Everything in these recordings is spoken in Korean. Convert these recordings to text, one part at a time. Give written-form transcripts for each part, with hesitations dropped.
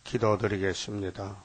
기도드리겠습니다.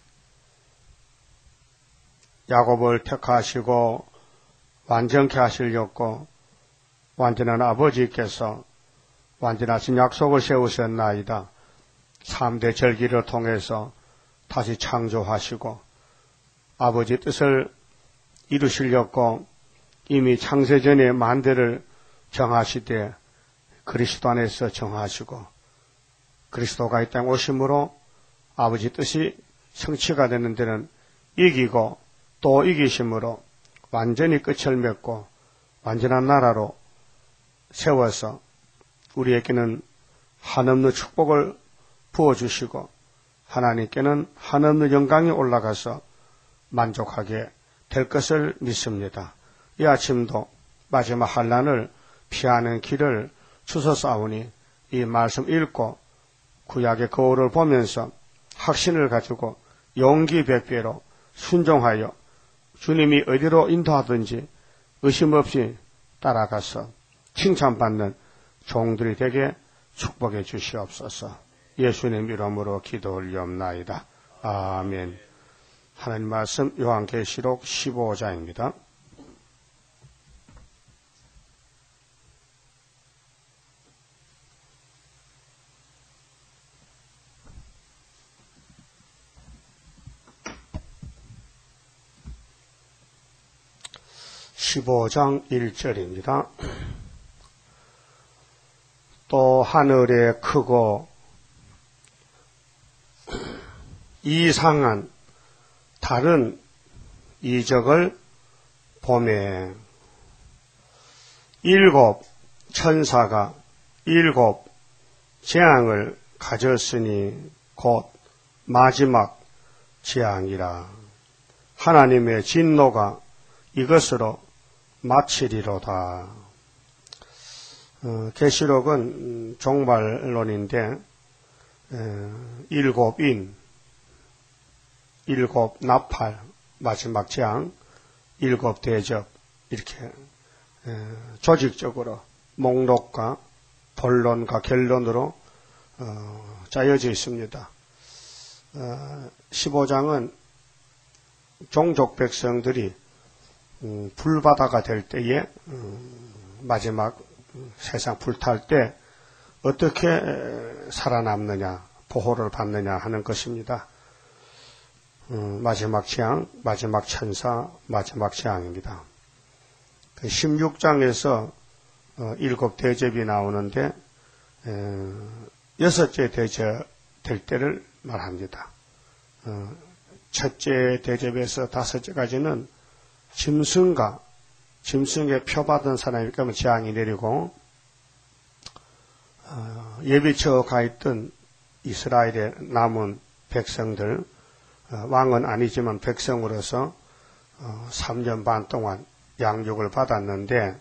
야곱을 택하시고 완전케 하시려고 완전한 아버지께서 완전하신 약속을 세우셨나이다. 3대 절기를 통해서 다시 창조하시고 아버지 뜻을 이루시려고 이미 창세전에 만대를 정하시되 그리스도 안에서 정하시고 그리스도가 이 땅에 오심으로 아버지 뜻이 성취가 되는 데는 이기고 또 이기심으로 완전히 끝을 맺고 완전한 나라로 세워서 우리에게는 한없는 축복을 부어주시고 하나님께는 한없는 영광이 올라가서 만족하게 될 것을 믿습니다. 이 아침도 마지막 환난을 피하는 길을 주소싸우니 이 말씀 읽고 구약의 거울을 보면서 확신을 가지고 용기 100배로 순종하여 주님이 어디로 인도하든지 의심 없이 따라가서 칭찬받는 종들이 되게 축복해 주시옵소서. 예수님 이름으로 기도 올리옵나이다. 아멘. 하나님 말씀 요한계시록 15장입니다. (15장) 1절입니다. 또 하늘에 크고 이상한 다른 이적을 보매 7 천사가 7 재앙을 가졌으니 곧 마지막 재앙이라. 하나님의 진노가 이것으로 마치리로다. 계시록은 종말론인데 7인, 7 나팔, 마지막 재앙, 7 대접 이렇게 조직적으로 목록과 본론과 결론으로 짜여져 있습니다. 15장은 종족 백성들이 불바다가 될 때에 마지막 세상 불탈 때 어떻게 살아남느냐, 보호를 받느냐 하는 것입니다. 마지막 재앙, 마지막 천사, 마지막 재앙입니다. 16장에서 7 대접이 나오는데 6째 대접 될 때를 말합니다. 첫째 대접에서 5째까지는 짐승에 표받은 사람이 그러면 재앙이 내리고 예비처 가 있던 이스라엘의 남은 백성들, 왕은 아니지만 백성으로서 3년 반 동안 양육을 받았는데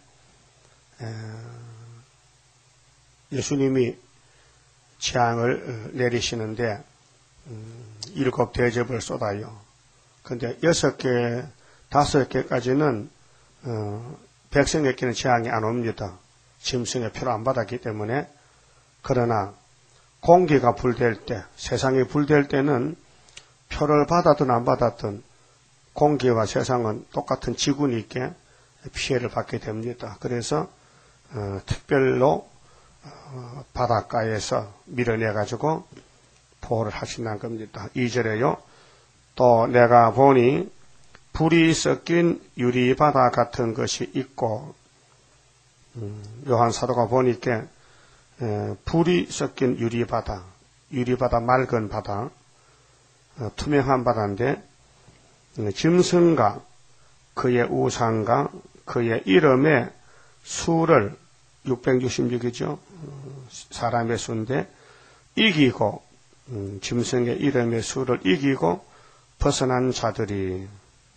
예수님이 재앙을 내리시는데 7 대접을 쏟아요. 그런데 6개, 5개까지는 백성에게는 재앙이 안 옵니다. 짐승의 표를 안 받았기 때문에. 그러나 공기가 불될 때, 세상이 불될 때는 표를 받았든 안 받았든 공기와 세상은 똑같은 지구니까 피해를 받게 됩니다. 그래서 특별로 바닷가에서 밀어내가지고 보호를 하신다는 겁니다. 2절에요. 또 내가 보니 불이 섞인 유리바다 같은 것이 있고, 요한 사도가 보니까 불이 섞인 유리바다 맑은 바다, 투명한 바다인데 짐승과 그의 우상과 그의 이름의 수를 666이죠. 사람의 수인데 이기고 짐승의 이름의 수를 이기고 벗어난 자들이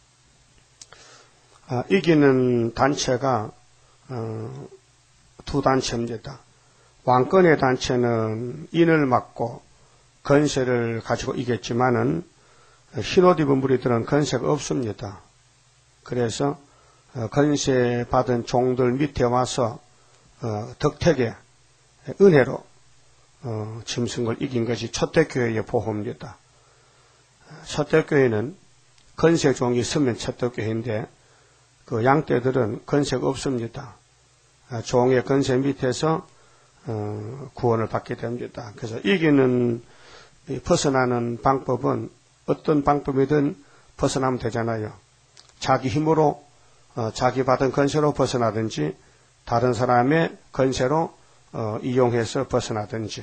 이기는 단체가 2 단체입니다. 왕권의 단체는 인을 막고 건세를 가지고 이겼지만은 흰옷 입은 무리들은 건세가 없습니다. 그래서 건세 받은 종들 밑에 와서 덕택에 은혜로 짐승을 이긴 것이 초대교회의 보호입니다. 초대교회는 건세종이 있으면 초대교회인데 그 양떼들은 건세가 없습니다. 종의 건세 밑에서 구원을 받게 됩니다. 그래서 이기는 벗어나는 방법은 어떤 방법이든 벗어나면 되잖아요. 자기 힘으로 자기 받은 건세로 벗어나든지 다른 사람의 건세로 이용해서 벗어나든지.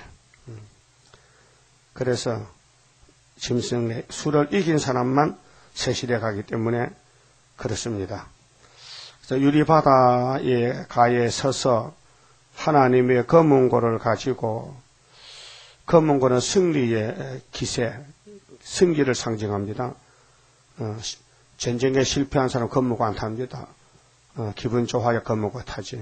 그래서 짐승의 수를 이긴 사람만 세실에 가기 때문에 그렇습니다. 그래서 유리바다의 가에 서서 하나님의 검은고를 가지고, 검은고는 승리의 기세, 승리를 상징합니다. 전쟁에 실패한 사람 검은고 안 탑니다. 기분 좋아야 검은고 타지.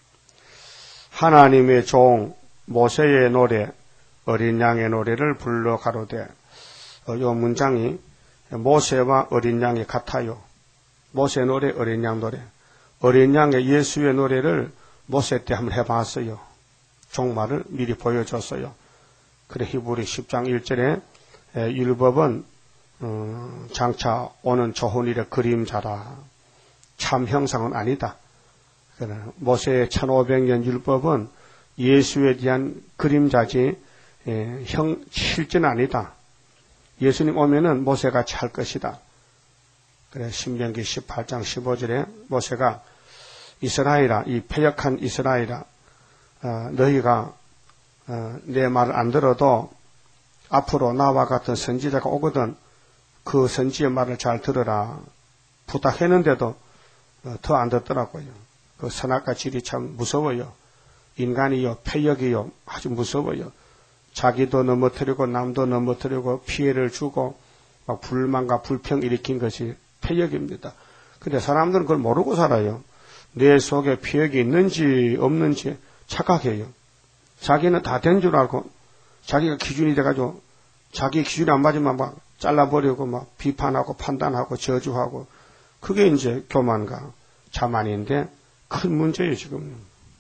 하나님의 종 모세의 노래, 어린 양의 노래를 불러 가로되, 이 문장이 모세와 어린 양이 같아요. 모세 노래, 어린 양 노래. 어린 양의 예수의 노래를 모세 때 한번 해봤어요. 종말을 미리 보여줬어요. 그래 히브리 10장 1절에 율법은 장차 오는 좋은 일의 그림자라. 참 형상은 아니다. 모세의 1500년 율법은 예수에 대한 그림자지 실제는 아니다. 예수님 오면은 모세같이 할 것이다. 그래 신명기 18장 15절에 모세가 이스라엘아, 이 패역한 이스라엘아, 너희가 내 말을 안 들어도 앞으로 나와 같은 선지자가 오거든 그 선지의 말을 잘 들어라. 부탁했는데도 더 안 듣더라고요. 그 선악과 질이 참 무서워요. 인간이요, 패역이요, 아주 무서워요. 자기도 넘어뜨리고 남도 넘어뜨리고 피해를 주고 막 불만과 불평 일으킨 것이 패역입니다. 근데 사람들은 그걸 모르고 살아요. 내 속에 피역이 있는지 없는지 착각해요. 자기는 다 된 줄 알고 자기가 기준이 돼가지고 자기 기준이 안 맞으면 막 잘라버리고 막 비판하고 판단하고 저주하고 그게 이제 교만과 자만인데 큰 문제예요 지금.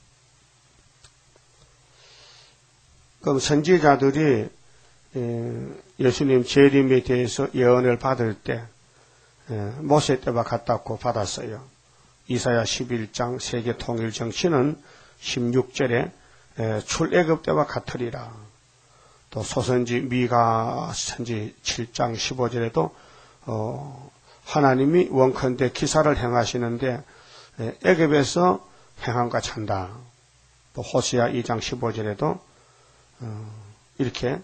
그럼 선지자들이 예수님 재림에 대해서 예언을 받을 때 모세 때와 같다고 받았어요. 이사야 11장 세계 통일 정치는 16절에 출애굽 때와 같으리라. 또 소선지 미가 선지 7장 15절에도 하나님이 원컨대 기사를 행하시는데 애굽에서 행함과 찬다. 또 호시아 2장 15절에도 이렇게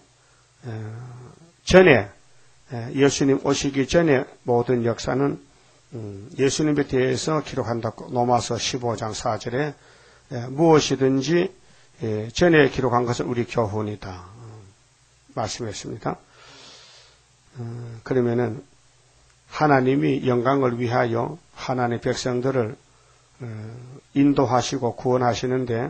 전에 예수님 오시기 전에 모든 역사는 예수님에 대해서 기록한다고 로마서 15장 4절에 무엇이든지 전에 기록한 것은 우리 교훈이다 말씀했습니다. 그러면은 하나님이 영광을 위하여 하나님의 백성들을 인도하시고 구원하시는데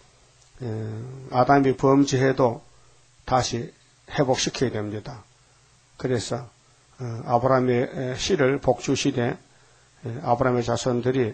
아담이 범죄해도 다시 회복시켜야 됩니다. 그래서 아브라함의 씨를 복주시되 아브라함의 자손들이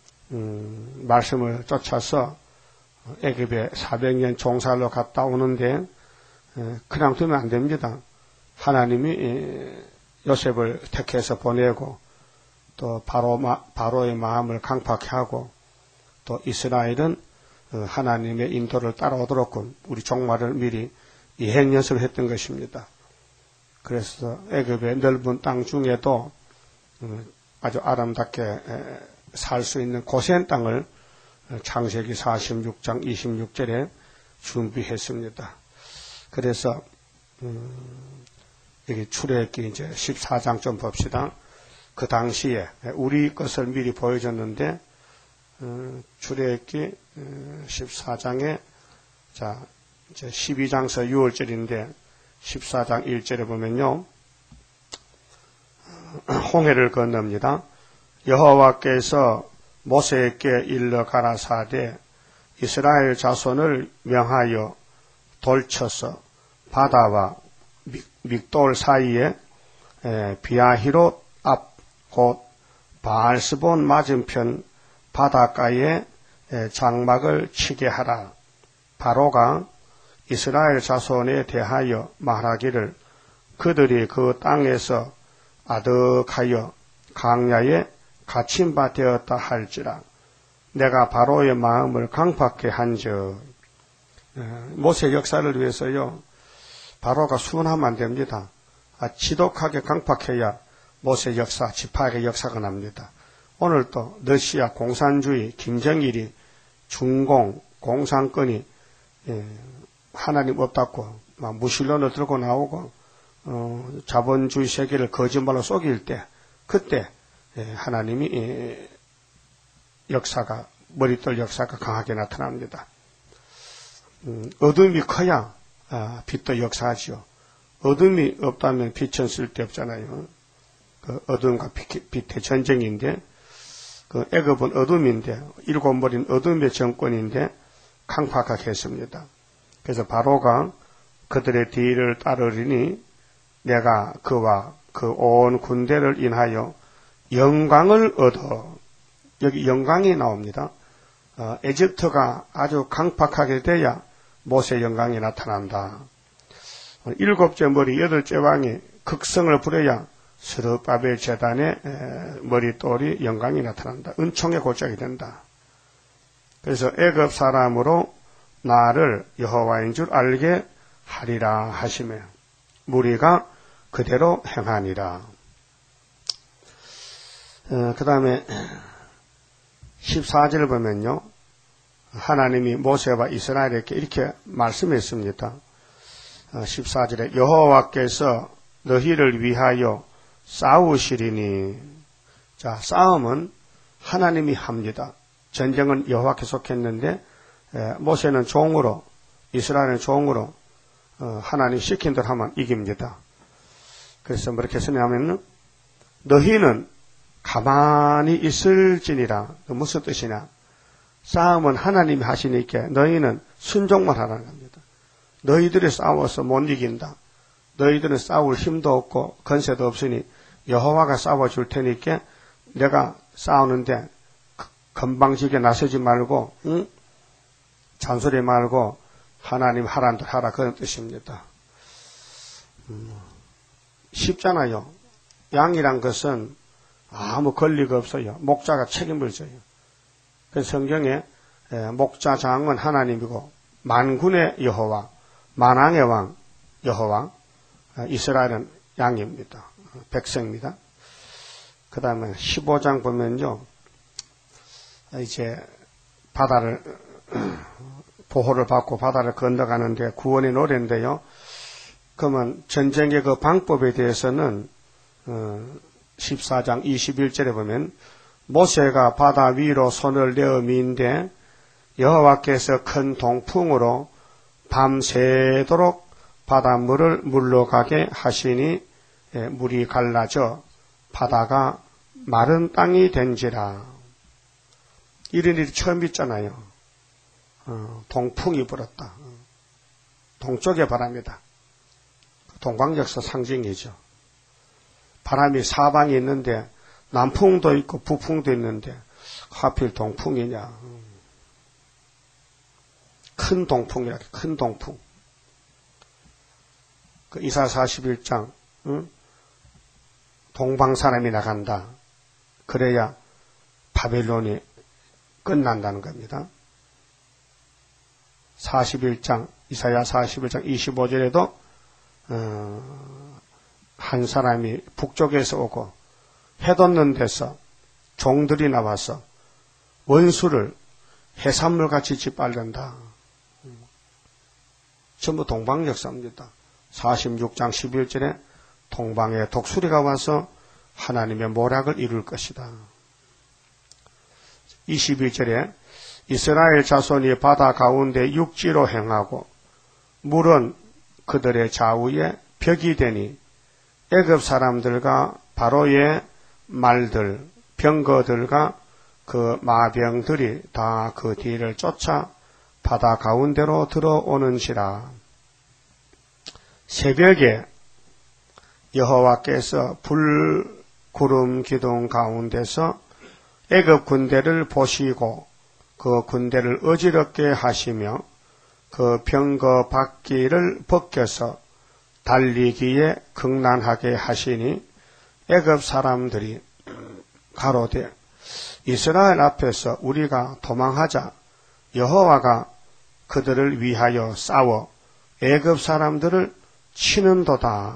말씀을 쫓아서 애굽에 400년 종살로 갔다 오는데 그냥 두면 안 됩니다. 하나님이 요셉을 택해서 보내고 또 바로의 마음을 강팍해 하고 또 이스라엘은 하나님의 인도를 따라오도록 우리 종말을 미리 예행 연습을 했던 것입니다. 그래서 애굽의 넓은 땅 중에도 아주 아름답게 살 수 있는 고센 땅을 창세기 46장 26절에 준비했습니다. 그래서 여기 출애굽기 이제 14장 좀 봅시다. 그 당시에 우리 것을 미리 보여줬는데 출애굽기 14장에 자 이제 12장서 6월절인데 14장 1절에 보면요. 홍해를 건넙니다. 여호와께서 모세에게 일러 가라사대 이스라엘 자손을 명하여 돌쳐서 바다와 믹돌 사이에 비아히롯 앞 곧 바알스본 맞은편 바닷가에 장막을 치게 하라. 바로가 이스라엘 자손에 대하여 말하기를 그들이 그 땅에서 아득하여 강야에 갇힌 바 되었다 할지라 내가 바로의 마음을 강팍케 한즉. 모세 역사를 위해서요, 바로가 순하면 안 됩니다. 지독하게 강팍해야 모세 역사, 지파의 역사가 납니다. 오늘도 러시아 공산주의, 김정일이 중공, 공산권이 하나님 없다고 막 무신론을 들고 나오고 자본주의 세계를 거짓말로 속일 때, 그때 하나님이 역사가, 머릿돌 역사가 강하게 나타납니다. 어둠이 커야 빛도 역사하지요. 어둠이 없다면 빛은 쓸데없잖아요. 그 어둠과 빛의 전쟁인데, 그 애굽은 어둠인데, 일곱 머리는 어둠의 정권인데 강팍하게 했습니다. 그래서 바로가 그들의 뒤를 따르리니 내가 그와 그 온 군대를 인하여 영광을 얻어. 여기 영광이 나옵니다. 에집트가 아주 강팍하게 돼야 모세 영광이 나타난다. 일곱째 머리, 여덟째 왕이 극성을 부려야 스룹바벨 제단의 머리돌이 영광이 나타난다. 은총의 고짝이 된다. 그래서 애굽 사람으로 나를 여호와인 줄 알게 하리라 하시며 무리가 그대로 행하니라. 그 다음에 14절 보면요, 하나님이 모세와 이스라엘에게 이렇게 말씀했습니다. 14절에 여호와께서 너희를 위하여 싸우시리니. 자, 싸움은 하나님이 합니다. 전쟁은 여호와께 속했는데 모세는 종으로, 이스라엘은 종으로 하나님 시킨 대로 하면 이깁니다. 그래서 뭐렇게 쓰냐면 너희는 가만히 있을지니라. 무슨 뜻이냐? 싸움은 하나님이 하시니까 너희는 순종만 하라는 겁니다. 너희들이 싸워서 못 이긴다. 너희들은 싸울 힘도 없고 건세도 없으니 여호와가 싸워줄 테니까 내가 싸우는데 건방지게 나서지 말고, 잔소리 말고 하나님 하라는 대로 하라, 그런 뜻입니다. 쉽잖아요. 양이란 것은 아무 권리가 없어요. 목자가 책임을 져요. 그 성경에 목자장은 하나님이고 만군의 여호와, 만왕의 왕 여호와, 이스라엘은 양입니다. 백성입니다. 그 다음에 15장 보면요, 이제 바다를 보호를 받고 바다를 건너가는데 구원의 노래인데요. 그러면 전쟁의 그 방법에 대해서는 14장 21절에 보면 모세가 바다 위로 손을 내어 미인데 여호와께서 큰 동풍으로 밤새도록 바닷물을 물러가게 하시니 물이 갈라져 바다가 마른 땅이 된지라. 이런 일이 처음 있잖아요. 동풍이 불었다. 동쪽의 바람이다. 동방역사 상징이죠. 바람이 사방에 있는데 남풍도 있고 북풍도 있는데 하필 동풍이냐. 큰 동풍이라, 큰 동풍. 그 이사 41장, 동방 사람이 나간다. 그래야 바벨론이 끝난다는 겁니다. 41장, 이사야 41장 25절에도 한 사람이 북쪽에서 오고 해돋는 데서 종들이 나와서 원수를 해산물같이 짓밟는다. 전부 동방 역사입니다. 46장 11절에 동방에 독수리가 와서 하나님의 모략을 이룰 것이다. 22절에 이스라엘 자손이 바다 가운데 육지로 행하고 물은 그들의 좌우에 벽이 되니 애굽 사람들과 바로의 말들, 병거들과 그 마병들이 다 그 뒤를 쫓아 바다 가운데로 들어오는지라. 새벽에 여호와께서 불, 구름, 기둥 가운데서 애굽 군대를 보시고 그 군대를 어지럽게 하시며 그 병거 바퀴를 벗겨서 달리기에 극난하게 하시니 애굽 사람들이 가로되 이스라엘 앞에서 우리가 도망하자 여호와가 그들을 위하여 싸워 애굽 사람들을 치는도다.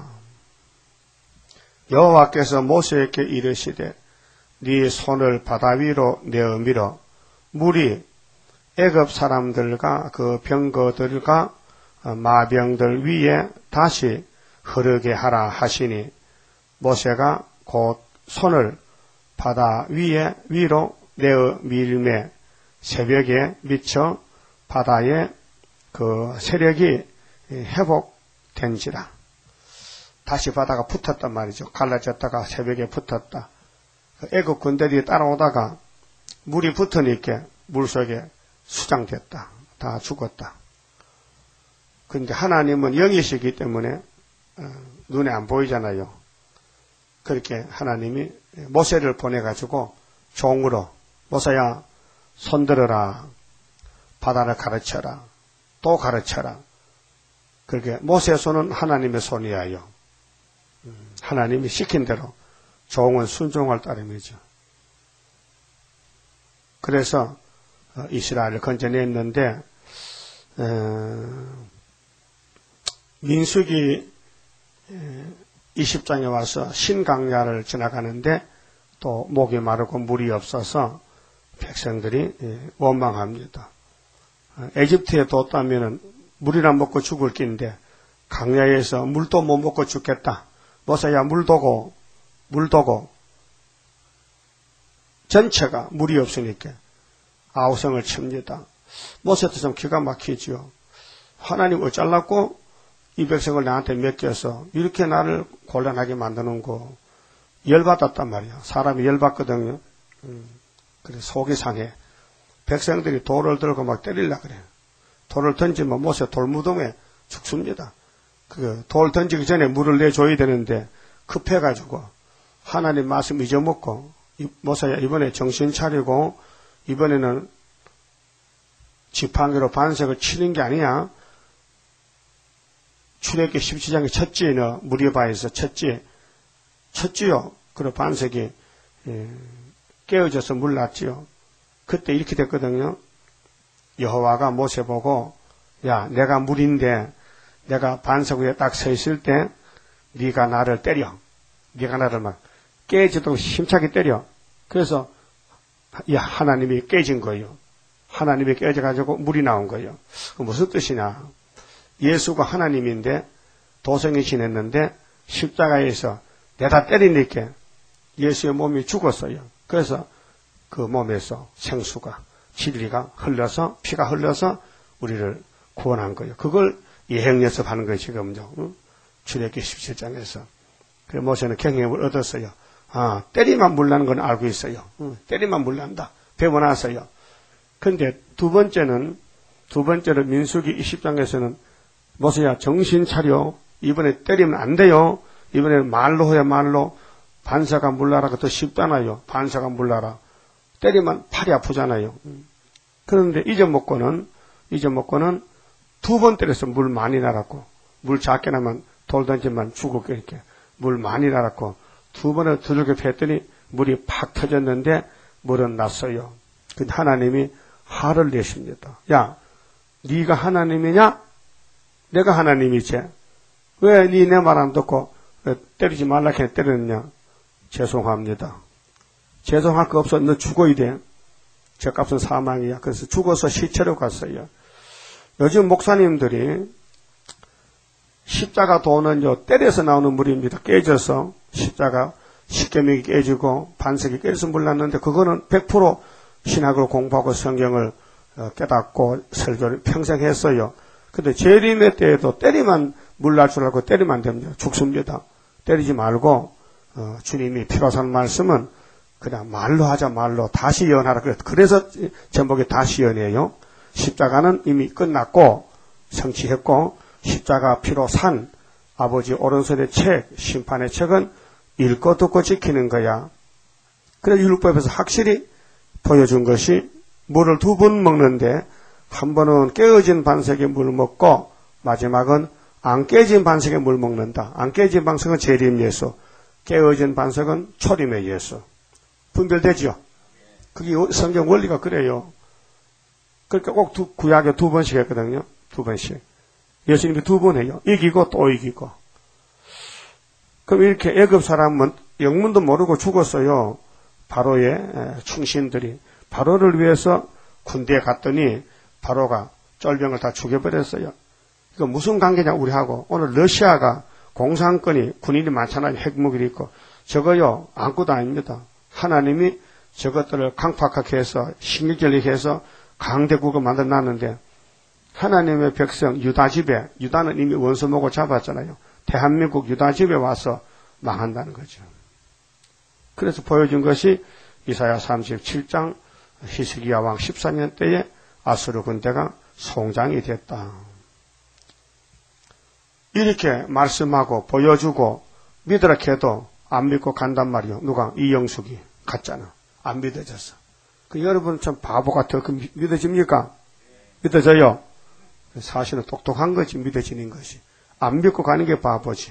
여호와께서 모세에게 이르시되 네 손을 바다 위로 내어 밀어 물이 애굽 사람들과 그 병거들과 마병들 위에 다시 흐르게 하라 하시니 모세가 곧 손을 바다 위로 내어 밀매 새벽에 미쳐 바다의 그 세력이 회복된지라. 다시 바다가 붙었단 말이죠. 갈라졌다가 새벽에 붙었다. 애굽 군대들이 따라오다가 물이 붙으니까 물속에 수장됐다. 다 죽었다. 그런데 하나님은 영이시기 때문에 눈에 안 보이잖아요. 그렇게 하나님이 모세를 보내가지고 종으로 모세야 손들어라. 바다를 가르쳐라. 또 가르쳐라. 그렇게 모세의 손은 하나님의 손이야요. 하나님이 시킨 대로 종은 순종할 따름이죠. 그래서 이스라엘을 건져냈는데 민수기 20장에 와서 신강야를 지나가는데 또 목이 마르고 물이 없어서 백성들이 원망합니다. 에집트에 뒀다면 물이나 먹고 죽을 낀데 강야에서 물도 못 먹고 죽겠다. 모세야 물 도고 전체가 물이 없으니까 아우성을 칩니다. 모세도 좀 기가 막히지요. 하나님 어쩌려고 이 백성을 나한테 맡겨서 이렇게 나를 곤란하게 만드는 거. 열받았단 말이야. 사람이 열받거든요. 그래 속이 상해. 백성들이 돌을 들고 막 때리려고 그래. 돌을 던지면 모세 돌무덤에 죽습니다. 그 돌 던지기 전에 물을 내줘야 되는데 급해가지고 하나님 말씀 잊어먹고 모세야 이번에 정신 차리고 이번에는 지팡이로 반석을 치는 게 아니야. 출애굽기 17장의 첫째 너 무리바에서 쳤지요. 그리고 반석이 깨어져서 물났지요. 그때 이렇게 됐거든요. 여호와가 모세 보고 야 내가 물인데 내가 반석 위에 딱 서 있을 때 네가 나를 때려. 네가 나를 막 깨지도록 힘차게 때려. 그래서 하나님이 깨진 거예요. 하나님이 깨져가지고 물이 나온 거예요. 무슨 뜻이냐. 예수가 하나님인데 도성에 지냈는데 십자가에서 내다 때리니까 예수의 몸이 죽었어요. 그래서 그 몸에서 생수가 진리가 흘러서 피가 흘러서 우리를 구원한 거예요. 그걸 예행연습하는 거예요. 지금요. 출애굽기 17장에서. 그래서 모세는 경험을 얻었어요. 때리만 물나는 건 알고 있어요. 때리만 물난다. 배워놨어요. 그런데 두 번째로 민수기 20장에서는 모세야 정신 차려. 이번에 때리면 안 돼요. 이번에는 말로 해야 말로. 반사가 물나라가 더 쉽잖아요. 반사가 물나라. 때리면 팔이 아프잖아요. 그런데 잊어먹고는 두 번 때려서 물 많이 날았고 물 작게 나면 돌 던지면 죽을 거니까 물 많이 날았고 두 번을 두들겨 팼더니 물이 팍 터졌는데 물은 났어요. 근데 하나님이 화를 내십니다. 야, 네가 하나님이냐? 내가 하나님이지. 왜 네 내 말 안 듣고 때리지 말라 해 때렸냐? 죄송합니다. 죄송할 거 없어. 너 죽어야 돼. 죄값은 사망이야. 그래서 죽어서 시체로 갔어요. 요즘 목사님들이 십자가 도는요 때려서 나오는 물입니다. 깨져서 십자가 십계명이 깨지고 반석이 깨져서 물났는데 그거는 100% 신학을 공부하고 성경을 깨닫고 설교를 평생 했어요. 근데 재림의 때에도 때리면 물날 줄 알고 때리면 안 됩니다. 죽습니다. 때리지 말고 주님이 피로 산 말씀은 그냥 말로 하자. 말로 다시 예언하라. 그래서 제목이 다시 예언이에요. 십자가는 이미 끝났고 성취했고 십자가 피로 산 아버지 오른손의 책, 심판의 책은 읽고 듣고 지키는 거야. 그래서 율법에서 확실히 보여준 것이 물을 2번 먹는데 한 번은 깨어진 반석의 물 먹고 마지막은 안 깨진 반석의 물 먹는다. 안 깨진 반석은 재림 예수, 깨어진 반석은 초림의 예수. 분별되죠? 그게 성경 원리가 그래요. 그러니까 꼭 구약에 2번씩 했거든요. 2번씩. 예수님이 2번 해요. 이기고 또 이기고. 그럼 이렇게 애굽 사람은 영문도 모르고 죽었어요. 바로의 충신들이. 바로를 위해서 군대에 갔더니 바로가 쫄병을 다 죽여버렸어요. 이거 무슨 관계냐 우리하고. 오늘 러시아가 공산권이 군인이 많잖아요. 핵무기를 있고. 저거요 아무것도 아닙니다. 하나님이 저것들을 강팍하게 해서 신경질리게 해서 강대국을 만들어놨는데 하나님의 백성 유다 집에, 유다는 이미 원수목을 잡았잖아요. 대한민국 유다 집에 와서 망한다는 거죠. 그래서 보여준 것이 이사야 37장 히스기야 왕 14년 때에 아수르 군대가 송장이 됐다. 이렇게 말씀하고 보여주고 믿으라 해도 안 믿고 간단 말이요. 누가? 이영숙이 갔잖아. 안 믿어졌어. 그 여러분 참 바보 같아요. 그 믿어집니까? 믿어져요? 사실은 똑똑한 거지, 믿어지는 것이. 안 믿고 가는 게 바보지.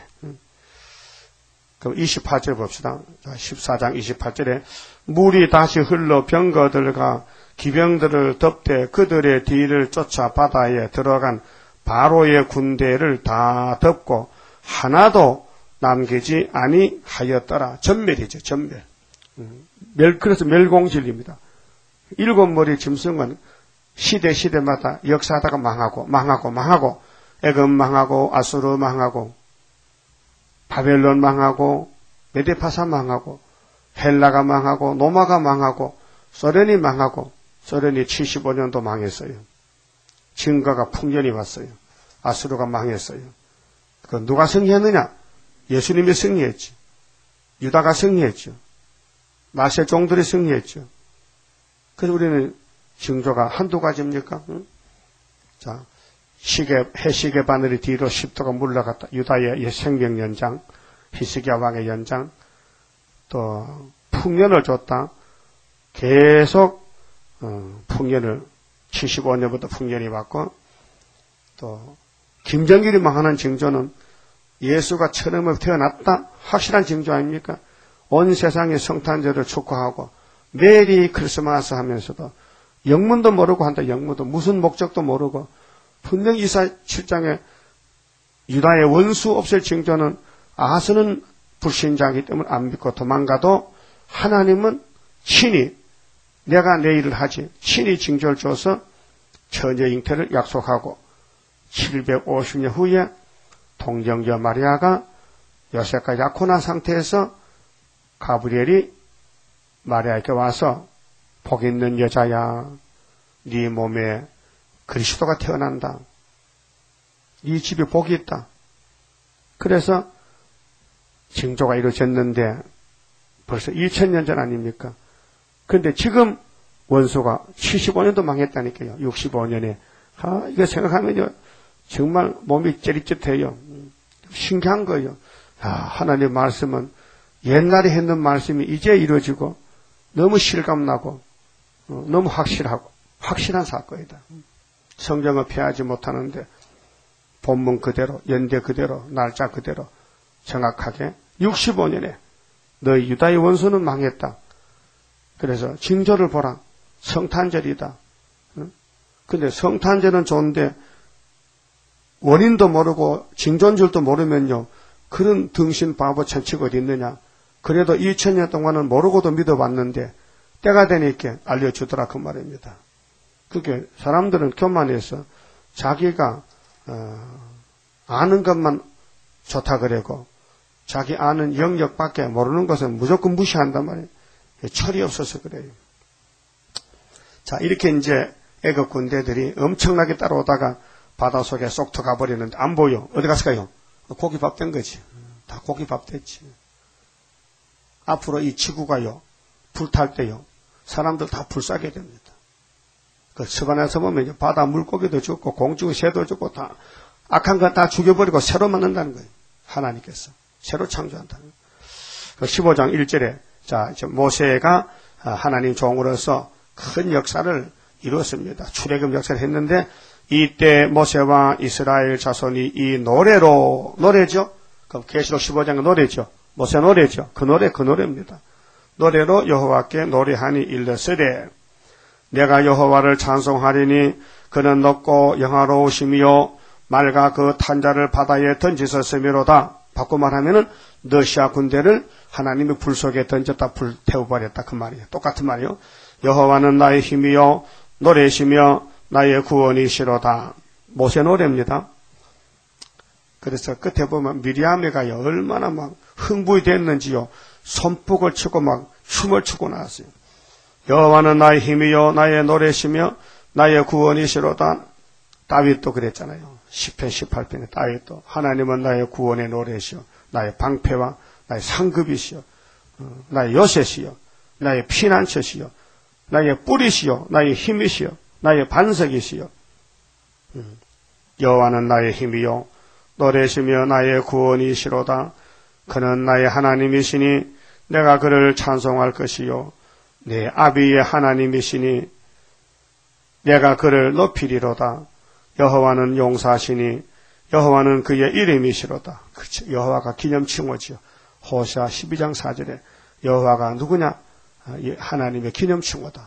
그럼 28절 봅시다. 14장 28절에 물이 다시 흘러 병거들과 기병들을 덮되 그들의 뒤를 쫓아 바다에 들어간 바로의 군대를 다 덮고 하나도 남기지 아니하였더라. 전멸이죠, 전멸. 그래서 멸공진리입니다. 7머리 짐승은 시대마다 역사하다가 망하고 애굽 망하고 아수르 망하고 바벨론 망하고 메데파사 망하고 헬라가 망하고 로마가 망하고 소련이 망하고 소련이 75년도 망했어요. 증거가 풍년이 왔어요. 아수르가 망했어요. 그 누가 승리했느냐? 예수님이 승리했지. 유다가 승리했죠. 마세 종들이 승리했죠. 그래서 우리는 징조가 한두 가지입니까? 응? 자, 해시계 바늘이 뒤로 10도가 물러갔다. 유다의 생명 연장, 히스기야 왕의 연장, 또 풍년을 줬다. 계속 풍년을 75년부터 풍년이 왔고, 또 김정일이 망하는 징조는 예수가 처음에 태어났다. 확실한 징조 아닙니까? 온 세상의 성탄절을 축하하고 메리 크리스마스 하면서도 영문도 모르고 한다. 영문도 무슨 목적도 모르고 분명히 이사 7장에 유다의 원수 없앨 징조는 아하스는 불신자이기 때문에 안 믿고 도망가도 하나님은 친히 내가 내 일을 하지 친히 징조를 줘서 처녀 잉태를 약속하고 750년 후에 동정녀 마리아가 요셉과 약혼한 상태에서 가브리엘이 마리아에게 와서 복 있는 여자야, 네 몸에 그리스도가 태어난다. 네 집에 복이 있다. 그래서 징조가 이루어졌는데 벌써 2000년 전 아닙니까? 그런데 지금 원수가 75년도 망했다니까요. 65년에. 이거 생각하면요. 정말 몸이 찌릿찌릿해요. 신기한 거예요. 하나님의 말씀은 옛날에 했는 말씀이 이제 이루어지고 너무 실감나고 너무 확실하고 확실한 사건이다. 성경을 피하지 못하는데 본문 그대로 연대 그대로 날짜 그대로 정확하게 65년에 너희 유다의 원수는 망했다. 그래서 징조를 보라. 성탄절이다. 근데 성탄절은 좋은데 원인도 모르고 징조인 줄도 모르면요. 그런 등신 바보 천치가 어디 있느냐. 그래도 2000년 동안은 모르고도 믿어봤는데 때가 되니까 알려주더라 그 말입니다. 그게 사람들은 교만해서 자기가 아는 것만 좋다 그러고 자기 아는 영역밖에 모르는 것은 무조건 무시한단 말이에요. 철이 없어서 그래요. 자, 이렇게 이제 애국 군대들이 엄청나게 따라오다가 바다 속에 쏙 들어가 버리는데 안 보여. 어디 갔을까요? 고기밥 된 거지. 다 고기밥 됐지. 앞으로 이 지구가요, 불탈 때요, 사람들 다 불사게 됩니다. 그 서반에서 보면 바다 물고기도 죽고 공중 새도 죽고 다 악한 거 다 죽여버리고 새로 만든다는 거예요. 하나님께서 새로 창조한다는 거예요. 그 15장 1절에 자 모세가 하나님 종으로서 큰 역사를 이루었습니다. 출애굽 역사를 했는데 이때 모세와 이스라엘 자손이 이 노래죠. 그럼 계시록 15장의 노래죠. 모세 노래죠. 그 노래입니다. 노래로 여호와께 노래하니 일러스되 내가 여호와를 찬송하리니 그는 높고 영화로우시며 말과 그 탄자를 바다에 던지셨으미로다. 바꿔 말하면은 러시아 군대를 하나님이 불 속에 던졌다 불태워버렸다 그 말이에요. 똑같은 말이요. 여호와는 나의 힘이요 노래시며 나의 구원이시로다. 모세 노래입니다. 그래서 끝에 보면 미리암이가요 얼마나 막 흥분이 됐는지요 손뼉을 치고 막 춤을 추고 나왔어요. 여호와는 나의 힘이요 나의 노래시며 나의 구원이시로다. 다윗도 그랬잖아요. 시편 18편에 다윗도 하나님은 나의 구원의 노래시요 나의 방패와 나의 상급이시요 나의 요새시요 나의 피난처시요 나의 뿌리시요 나의 힘이시요 나의 반석이시요 여호와는 나의 힘이요 노래시며 나의 구원이시로다. 그는 나의 하나님이시니 내가 그를 찬송할 것이요 내 아비의 하나님이시니 내가 그를 높이리로다. 여호와는 용사시니 여호와는 그의 이름이시로다. 그렇죠. 여호와가 기념칭호지요. 호시아 12장 4절에 여호와가 누구냐? 하나님의 기념칭호다.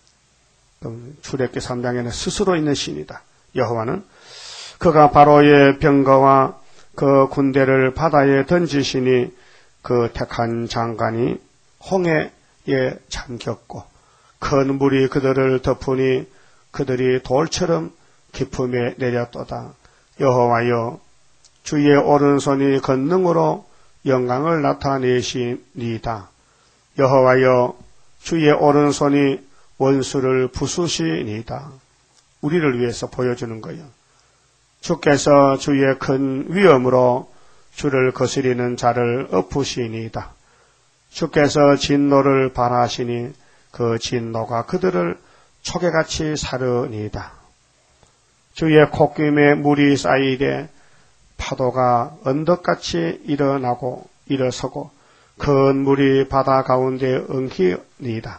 출애굽기 3장에는 스스로 있는 신이다. 여호와는 그가 바로의 병거와 그 군대를 바다에 던지시니 그 택한 장관이 홍해에 잠겼고 큰 물이 그들을 덮으니 그들이 돌처럼 깊음에 내렸도다. 여호와여 주의 오른손이 권능으로 영광을 나타내시니이다. 여호와여 주의 오른손이 원수를 부수시니이다. 우리를 위해서 보여주는 거예요. 주께서 주의 큰 위엄으로 주를 거스리는 자를 엎으시니이다. 주께서 진노를 발하시니 그 진노가 그들을 초계같이 사르니이다. 주의 콧김에 물이 쌓이되 파도가 언덕같이 일어서고 큰 물이 바다 가운데 엉키니이다.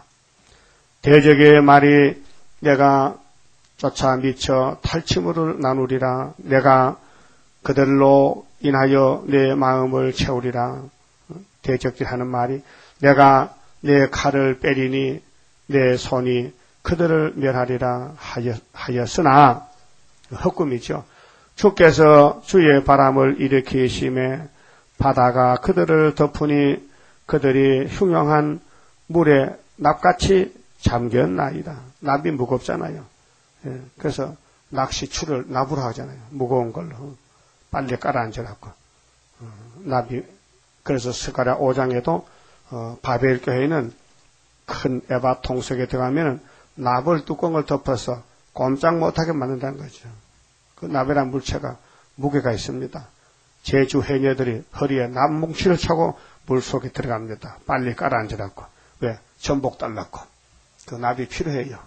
대적의 말이 내가 쫓아 미쳐 탈취물을 나누리라. 내가 그들로 인하여 내 마음을 채우리라. 대적들 하는 말이 내가 내 칼을 빼리니 내 손이 그들을 멸하리라 하였으나 헛꿈이죠. 주께서 주의 바람을 일으키심에 바다가 그들을 덮으니 그들이 흉흉한 물에 납같이 잠겼나이다. 납이 무겁잖아요. 그래서 낚시추를 납으로 하잖아요. 무거운 걸로 빨리 깔아앉혀갖고 납이. 그래서 스가랴 5장에도 바벨 교회는 큰 에바 통 속에 들어가면 납을 뚜껑을 덮어서 꼼짝 못하게 만든다는 거죠. 그 납이란 물체가 무게가 있습니다. 제주 해녀들이 허리에 납 뭉치를 차고 물속에 들어갑니다. 빨리 깔아앉으라고. 왜? 전복 달라고. 그 납이 필요해요.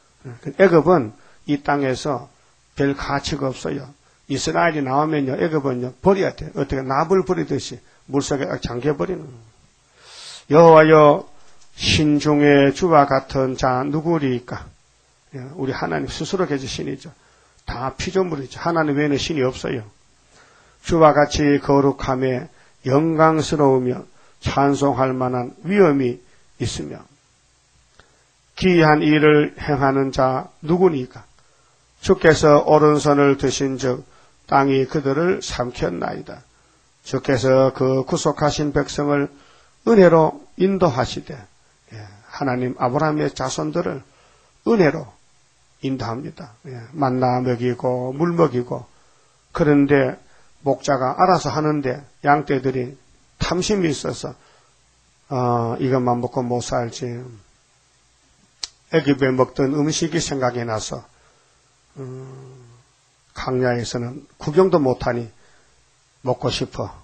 애굽은 이 땅에서 별 가치가 없어요. 이스라엘이 나오면요, 애굽은요, 버려야 돼요. 어떻게 납을 버리듯이 물속에 잠겨버리는. 여호와여, 신중의 주와 같은 자 누구리까? 우리 하나님 스스로 계신 신이죠. 다 피조물이죠. 하나님 외에는 신이 없어요. 주와 같이 거룩함에 영광스러우며 찬송할 만한 위엄이 있으며 기이한 일을 행하는 자 누구니까? 주께서 오른손을 드신 즉 땅이 그들을 삼켰나이다. 주께서 그 구속하신 백성을 은혜로 인도하시되 하나님 아브라함의 자손들을 은혜로 인도합니다. 만나 먹이고 물 먹이고. 그런데 목자가 알아서 하는데 양떼들이 탐심이 있어서 이것만 먹고 못 살지. 애굽에 먹던 음식이 생각이 나서 강야에서는 구경도 못하니 먹고 싶어.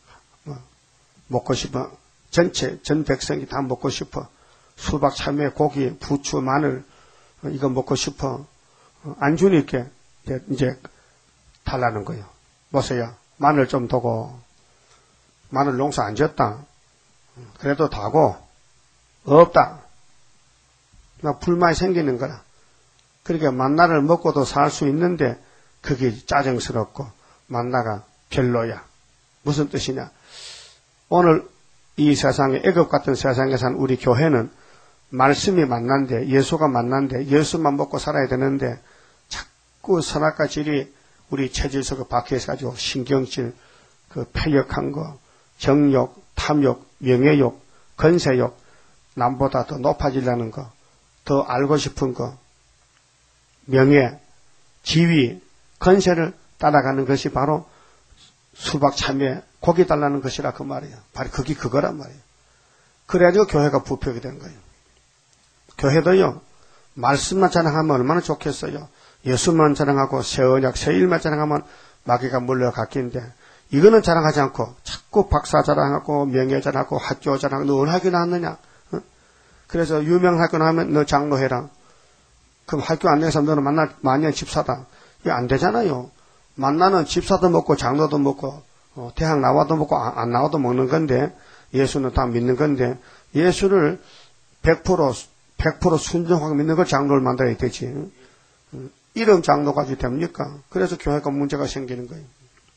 전 백성이 다 먹고 싶어. 수박, 참외, 고기, 부추, 마늘 이거 먹고 싶어. 안 주니까 이제 달라는 거예요. 보세요. 마늘 좀 두고. 마늘 농사 안 졌다. 그래도 다고 없다. 막 불만이 생기는 거라. 그러니까 만나를 먹고도 살 수 있는데 그게 짜증스럽고 만나가 별로야. 무슨 뜻이냐? 오늘 이 세상에 애굽 같은 세상에 산 우리 교회는 말씀이 만난데 예수가 만난데 예수만 먹고 살아야 되는데 자꾸 선악과 질이 우리 체질 속에 박혀있어가지고 신경질, 그 폐역한 거, 정욕, 탐욕, 명예욕, 건세욕, 남보다 더 높아지려는 거, 더 알고 싶은 거, 명예, 지위, 건세를 따라가는 것이 바로 수박 참외 고기 달라는 것이라 그 말이에요. 바로 그게 그거란 말이에요. 그래가지고 교회가 부패하게 된 거예요. 교회도요, 말씀만 자랑하면 얼마나 좋겠어요. 예수만 자랑하고 새 언약, 새 일만 자랑하면 마귀가 물려갔긴데 이거는 자랑하지 않고 자꾸 박사 자랑하고 명예 자랑하고 학교 자랑하고 너 어느 학교 나왔느냐? 어? 그래서 유명 학교 나오면 너 장로해라. 그럼 학교 안 내서 너는 만년 집사다. 이게 안 되잖아요. 만나는 집사도 먹고 장로도 먹고 대학 나와도 먹고 안 나와도 먹는 건데 예수는 다 믿는 건데 예수를 100% 순종하고 믿는 걸 장로를 만들어야 되지. 이름 장로 가지고 됩니까? 그래서 교회가 문제가 생기는 거예요.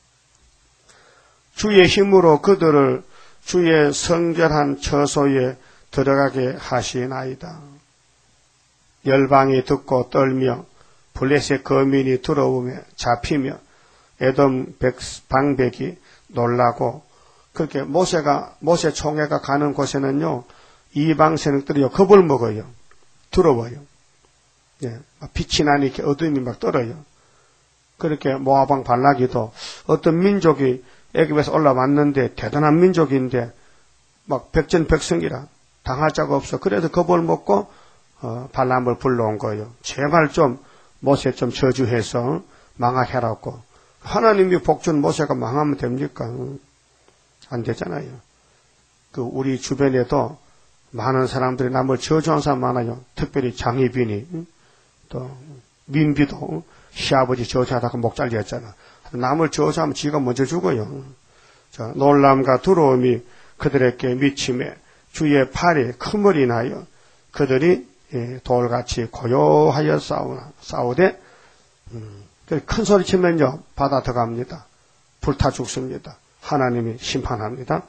주의 힘으로 그들을 주의 성결한 처소에 들어가게 하시나이다. 열방이 듣고 떨며 블레셋 거민이 들어오며 잡히며 에돔 방백이 놀라고 그렇게 모세 총회가 가는 곳에는요 이방 세력들이요 겁을 먹어요. 두려워요. 예, 빛이 나니 이렇게 어둠이 막 떨어요. 그렇게 모아방 발락이도 어떤 민족이 애굽에서 올라왔는데 대단한 민족인데 막 백전백승이라 당할 자가 없어. 그래서 겁을 먹고 발람을 불러온 거예요. 제발 좀 모세 좀 저주해서 망하게 하라고. 하나님이 복준 모세가 망하면 됩니까? 안 되잖아요. 그 우리 주변에도 많은 사람들이 남을 저주한 사람 많아요. 특별히 장희빈이 또 민비도 시아버지 저주하다가 목 잘렸잖아. 남을 저주하면 지가 먼저 죽어요. 자, 놀람과 두려움이 그들에게 미침에 주의 팔이 큰물이 나요. 그들이 돌같이 고요하여 싸우되 큰 소리 치면요 바다 들어갑니다. 불타 죽습니다. 하나님이 심판합니다.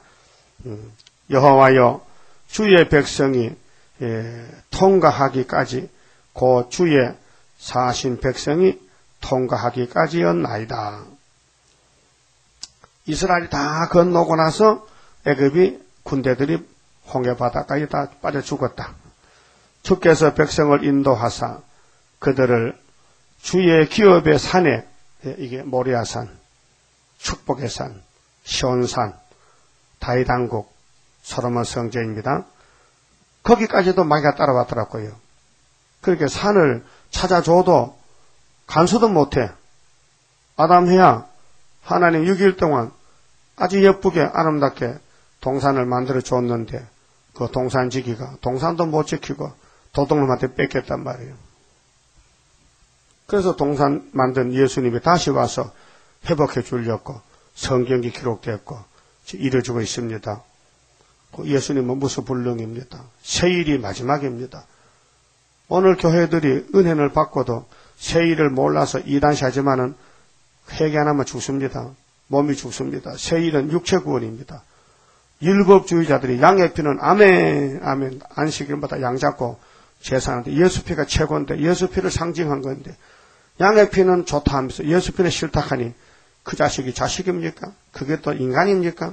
여호와여 주의 백성이 통과하기까지 그 주의 사신 백성이 통과하기까지였나이다. 이스라엘이 다 건너고 나서 애굽이 군대들이 홍해 바다까지 다 빠져 죽었다. 주께서 백성을 인도하사 그들을 주의 기업의 산에 이게 모리아산, 축복의 산, 시온산, 다윗왕국, 솔로몬 성전입니다. 거기까지도 마귀가 따라왔더라고요. 그렇게 산을 찾아줘도 간수도 못해. 아담해야 하나님 6일 동안 아주 예쁘게 아름답게 동산을 만들어 줬는데 그 동산지기가 동산도 못 지키고 도둑놈한테 뺏겼단 말이에요. 그래서 동산 만든 예수님이 다시 와서 회복해 주려고 성경이 기록됐고 이뤄주고 있습니다. 예수님은 무슨 불능입니다. 세일이 마지막입니다. 오늘 교회들이 은혜를 받고도 세일을 몰라서 이단시하지만은 회개 안 하면 죽습니다. 몸이 죽습니다. 세일은 육체 구원입니다. 율법주의자들이 양의 피는 아멘 아멘 안식일마다 양 잡고 제사하는데 예수 피가 최고인데 예수 피를 상징한 건데 양의 피는 좋다 하면서 예수 피는 싫다 하니 그 자식이 자식입니까? 그게 또 인간입니까?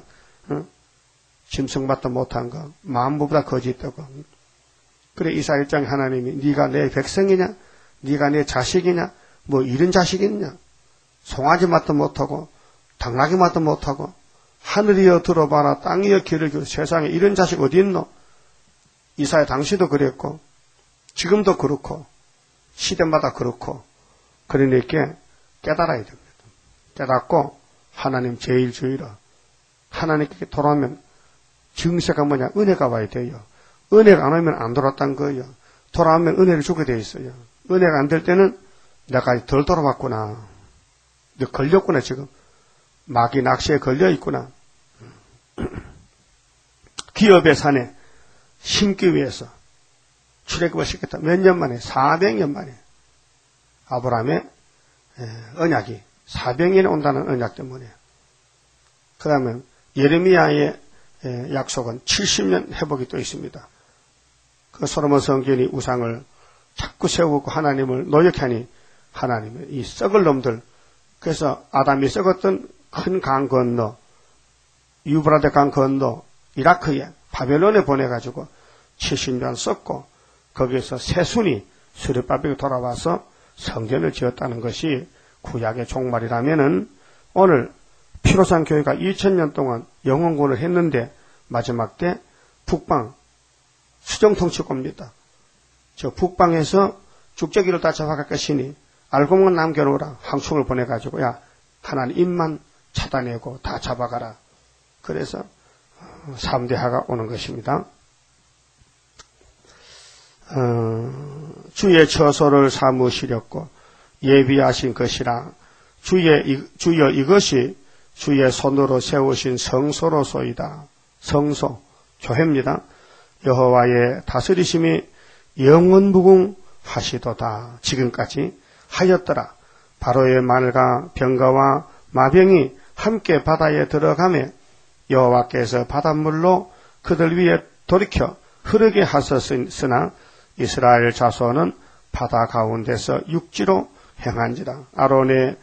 짐승밭도 못한 거 만부보다 거짓되고 그래 이사 1장에 하나님이 네가 내 백성이냐 네가 내 자식이냐 뭐 이런 자식이냐 송아지 맛도 못하고 당나귀 맛도 못하고 하늘이여 들어봐라 땅이여 귀를 기울여 세상에 이런 자식 어디 있노? 이사야 당시도 그랬고 지금도 그렇고 시대마다 그렇고 그러니까 깨달아야 됩니다. 깨닫고 하나님 제일주의로 하나님께 돌아오면 증세가 뭐냐? 은혜가 와야 돼요. 은혜가 안 오면 안 돌아왔다는 거예요. 돌아오면 은혜를 주게 돼 있어요. 은혜가 안 될 때는 내가 덜 돌아왔구나. 너 걸렸구나 지금. 마귀 낚시에 걸려 있구나. 기업의 산에 심기 위해서 출애굽을 시켰다. 몇 년 만에? 400년 만에. 아브라함의 언약이 400년에 온다는 언약 때문에. 그 다음에 예레미야의 약속은 70년 회복이 또 있습니다. 그 솔로몬 성전이 우상을 자꾸 세우고 하나님을 노역하니 하나님은 이 썩을 놈들, 그래서 아담이 썩었던 큰 강 건너, 유브라데 강 건너 이라크에 바벨론에 보내가지고 70년 썩고 거기에서 새순이 수레바벨이 돌아와서 성전을 지었다는 것이 구약의 종말이라면은 오늘 피로산 교회가 2000년 동안 영원군을 했는데 마지막 때 북방 수정통치고입니다. 저 북방에서 죽제기를 다 잡아갈 것이니 알고만 남겨놓으라 항충을 보내가지고 야 하나님 입만 차단내고 다 잡아가라. 그래서 3대하가 오는 것입니다. 주의 처소를 삼으시렸고 예비하신 것이라 주여 이것이 주의 손으로 세우신 성소로소이다. 성소, 교회입니다. 여호와의 다스리심이 영원무궁하시도다. 지금까지 하였더라. 바로의 말과 병거와 마병이 함께 바다에 들어가매 여호와께서 바닷물로 그들 위에 돌이켜 흐르게 하셨으나 이스라엘 자손은 바다 가운데서 육지로 행한지라. 아론의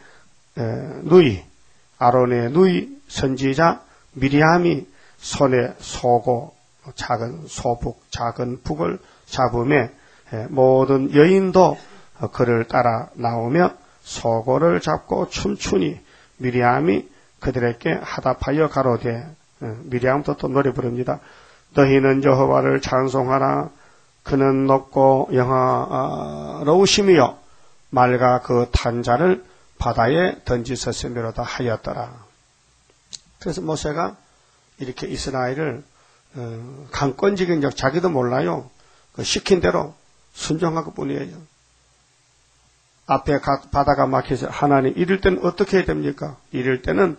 누이 선지자 미리암이 손에 소고 작은 소북 작은 북을 잡음에 모든 여인도 그를 따라 나오며 소고를 잡고 춤추니 미리암이 그들에게 하답하여 가로되 미리암도 또 노래 부릅니다. 너희는 여호와를 찬송하라. 그는 높고 영화로우심이요 말과 그 탄자를 바다에 던지셨으므로다 하였더라. 그래서 모세가 이렇게 이스라엘을 강권적인 자기도 몰라요. 시킨 대로 순종한 것뿐이에요. 앞에 바다가 막혀서 하나님 이럴 때는 어떻게 해야 됩니까? 이럴 때는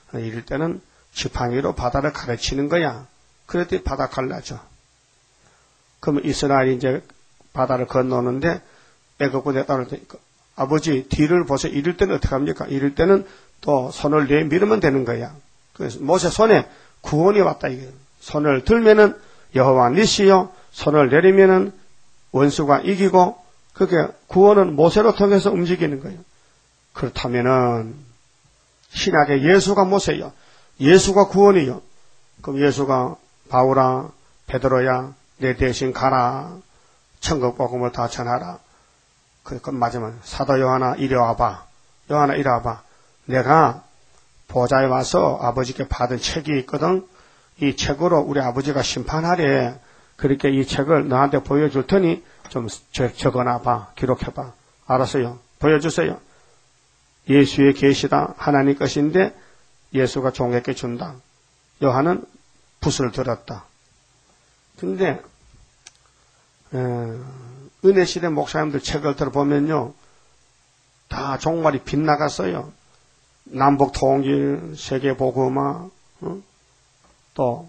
지팡이로 바다를 가르치는 거야. 그랬더니 바다 갈라져. 그러면 이스라엘이 이제 바다를 건너는데 애굽군에 따를 때 아버지 뒤를 보세요. 이럴 때는 어떻게 합니까? 이럴 때는 또 손을 내밀으면 되는 거야. 그래서 모세 손에 구원이 왔다 이게. 손을 들면은 여호와 니시요. 손을 내리면은 원수가 이기고 그게 구원은 모세로 통해서 움직이는 거예요. 그렇다면은 신약의 예수가 모세요. 예수가 구원이요. 그럼 예수가 바울아, 베드로야, 내 대신 가라. 천국 복음을 다 전하라. 그 마지막 사도 요한아 이리 와봐. 요한아 이리 와봐. 내가 보좌에 와서 아버지께 받은 책이 있거든. 이 책으로 우리 아버지가 심판하래. 그렇게 이 책을 너한테 보여줄 테니 좀 적어놔봐. 기록해봐. 알았어요. 보여주세요. 예수의 계시다. 하나님 것인데 예수가 종에게 준다. 요한은 붓을 들었다. 근데 은혜시대 목사님들 책을 들어보면요. 다 종말이 빗나갔어요. 남북 통일, 세계복음화, 또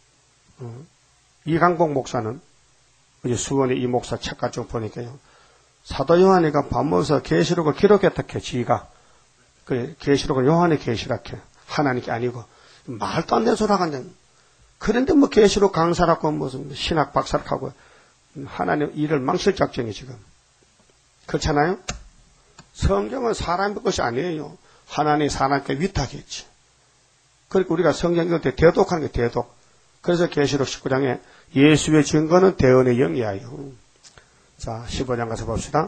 이강복 목사는 이제 수원의 이 목사 책 가지고 보니까요. 사도 요한이가 밥 먹어서 계시록을 기록했다 캐 지가. 그래 계시록은 요한의 계시락해. 하나님께 아니고 말도 안 되는 소리 하겠네. 그런데 뭐 계시록 강사라고 무슨 신학 박사라고 하나님 일을 망칠 작정이 지금. 그렇잖아요? 성경은 사람의 것이 아니에요. 하나님이 사람께 위탁했지. 그러니까 우리가 성경 읽을 때 대독하는 게 대독. 그래서 계시록 19장에 예수의 증거는 대언의 영이야요. 자, 15장 가서 봅시다.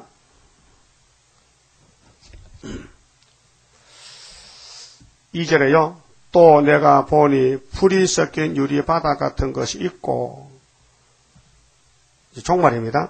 이 절에요. 또 내가 보니 불이 섞인 유리 바다 같은 것이 있고 종말입니다.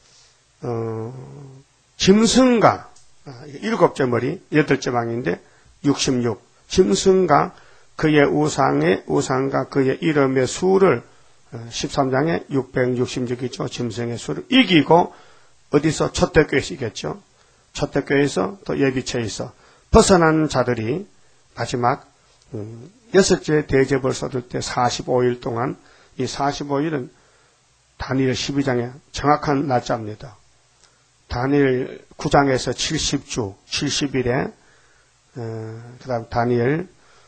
짐승과 7째 머리 8째 방인데 66 짐승과 그의 우상과 그의 이름의 수를 13장에 666이죠. 짐승의 수를 이기고 어디서 초대교회에서 이겼죠. 초대교회에서 또 예비체에서 벗어난 자들이 마지막 6째 대접을 쏟을 때 45일 동안 이 45일은 다니엘 12장의 정확한 날짜입니다. 다니엘 9장에서 70주, 70일에, 그 다음 다니엘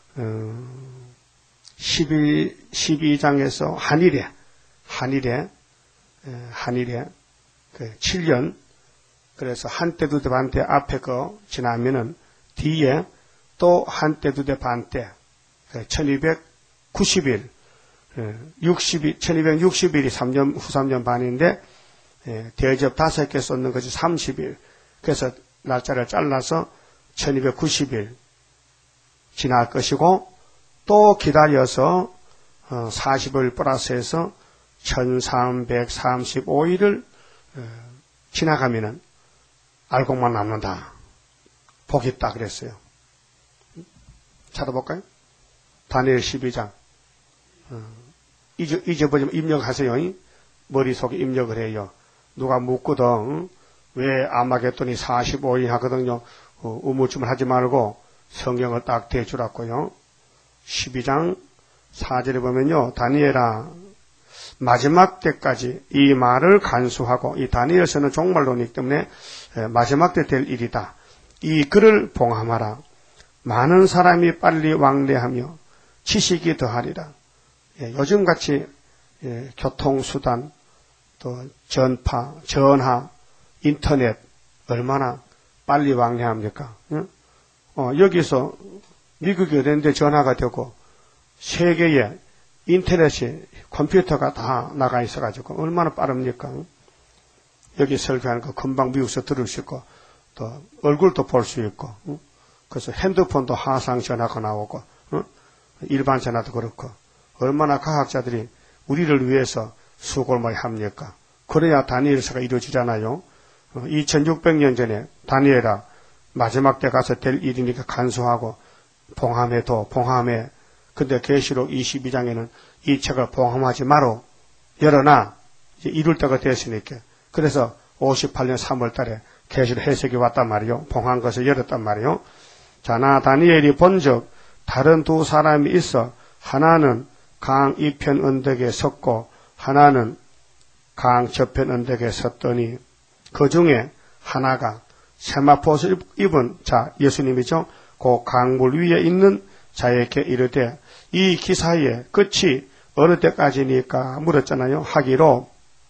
12장에서 한일에 그 7년, 그래서 한때 두대 반때 앞에 거 지나면은 뒤에 또 한때 두대 반때 1290일 1260일이 3년 후 3년 반인데 대접 5개 쏟는 것이 30일. 그래서 날짜를 잘라서 1290일 지날 것이고 또 기다려서 40일 플러스해서 1335일을 지나가면은 알곡만 남는다. 복이 있다 그랬어요. 찾아볼까요? 다니엘 12장. 잊어버리면 입력하세요. 머릿속에 입력을 해요. 누가 묻거든. 왜 아마겟돈이 45일 하거든요. 우물쭈물 하지 말고 성경을 딱 대주라고요. 12장 4절에 보면요. 다니엘아 마지막 때까지 이 말을 간수하고, 이 다니엘서는 종말론이기 때문에 마지막 때 될 일이다. 이 글을 봉함하라. 많은 사람이 빨리 왕래하며 지식이 더하리라. 요즘같이 교통수단, 또 전파, 전화, 인터넷 얼마나 빨리 왕래합니까? 여기서 미국이 어딘데 전화가 되고 세계에 인터넷이 컴퓨터가 다 나가 있어가지고 얼마나 빠릅니까? 여기 설교하는 거 금방 미국에서 들을 수 있고 또 얼굴도 볼 수 있고 그래서 핸드폰도 화상 전화가 나오고 일반 전화도 그렇고 얼마나 과학자들이 우리를 위해서 수고를 많이 합니까? 그래야 다니엘서가 이루어지잖아요. 2600년 전에 다니엘아 마지막 때 가서 될 일이니까 간수하고 봉함해도 봉함해. 근데 계시록 22장에는 이 책을 봉함하지 마로 열어놔. 이제 이룰 때가 됐으니까. 그래서 58년 3월 달에 계시록 해석이 왔단 말이요. 봉한 것을 열었단 말이요. 자, 나 다니엘이 본즉 다른 두 사람이 있어 하나는 강 이편 언덕에 섰고 하나는 강 저편 언덕에 섰더니 그 중에 하나가 세마포옷을 입은 자, 예수님이죠. 그 강물 위에 있는 자에게 이르되 이 기사의 끝이 어느 때까지니까 물었잖아요. 하기로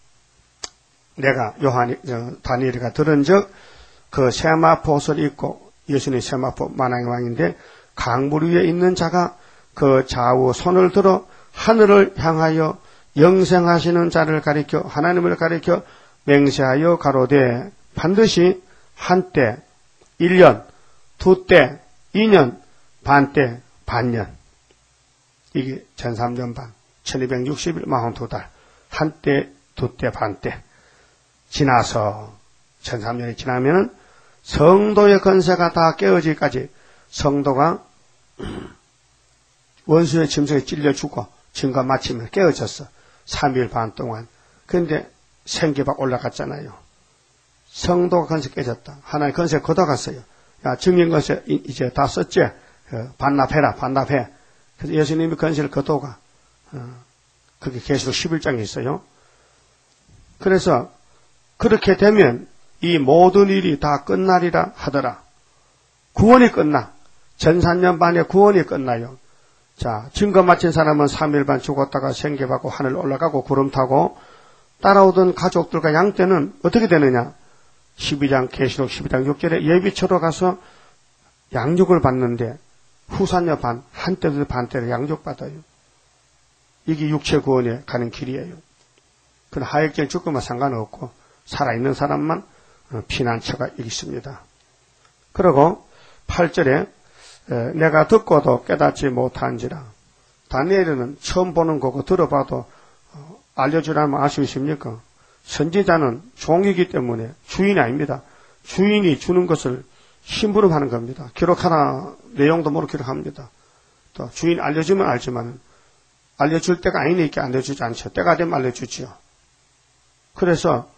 내가 다니엘이가 들은즉 그 세마포옷을 입고 예수님 세마포 만왕의 왕인데 강물 위에 있는 자가 그 좌우 손을 들어 하늘을 향하여 영생하시는 자를 가리켜 하나님을 가리켜 맹세하여 가로되 반드시 한때 1년, 두때 2년, 반때 반년. 이게 1300년 반, 1260일 42달. 한때, 두때, 반때. 지나서 1300년이 지나면은 성도의 권세가 다 깨어지기까지 성도가 원수의 짐승에 찔려 죽고 증거 마치면 깨어졌어. 3일 반 동안. 그런데 생기박 올라갔잖아요. 성도가 건세 깨졌다. 하나님 건세 걷어갔어요. 야, 증인 건세 이제 다 썼지? 반납해라, 반납해. 그래서 예수님이 건세를 걷어가. 그게 계시록 11장에 있어요. 그래서 그렇게 되면 이 모든 일이 다 끝나리라 하더라. 구원이 끝나. 전산년 반에 구원이 끝나요. 자, 증거 마친 사람은 3일 반 죽었다가 생계받고 하늘 올라가고 구름 타고 따라오던 가족들과 양떼는 어떻게 되느냐? 12장 계시록 12장 6절에 예비처로 가서 양육을 받는데 후산녀 반, 한때도 반때를 양육받아요. 이게 육체 구원에 가는 길이에요. 그건 하역적 죽으면 상관없고 살아있는 사람만 피난처가 있습니다. 그리고 8절에 내가 듣고도 깨닫지 못한지라. 다니엘은 처음 보는 거고 들어봐도 알려주라면 알 수 있습니까? 선지자는 종이기 때문에 주인이 아닙니다. 주인이 주는 것을 심부름하는 겁니다. 기록하나 내용도 모르고 기록합니다. 또 주인 알려주면 알지만 알려줄 때가 아니니까 알려주지 않죠. 때가 되면 알려주지요. 그래서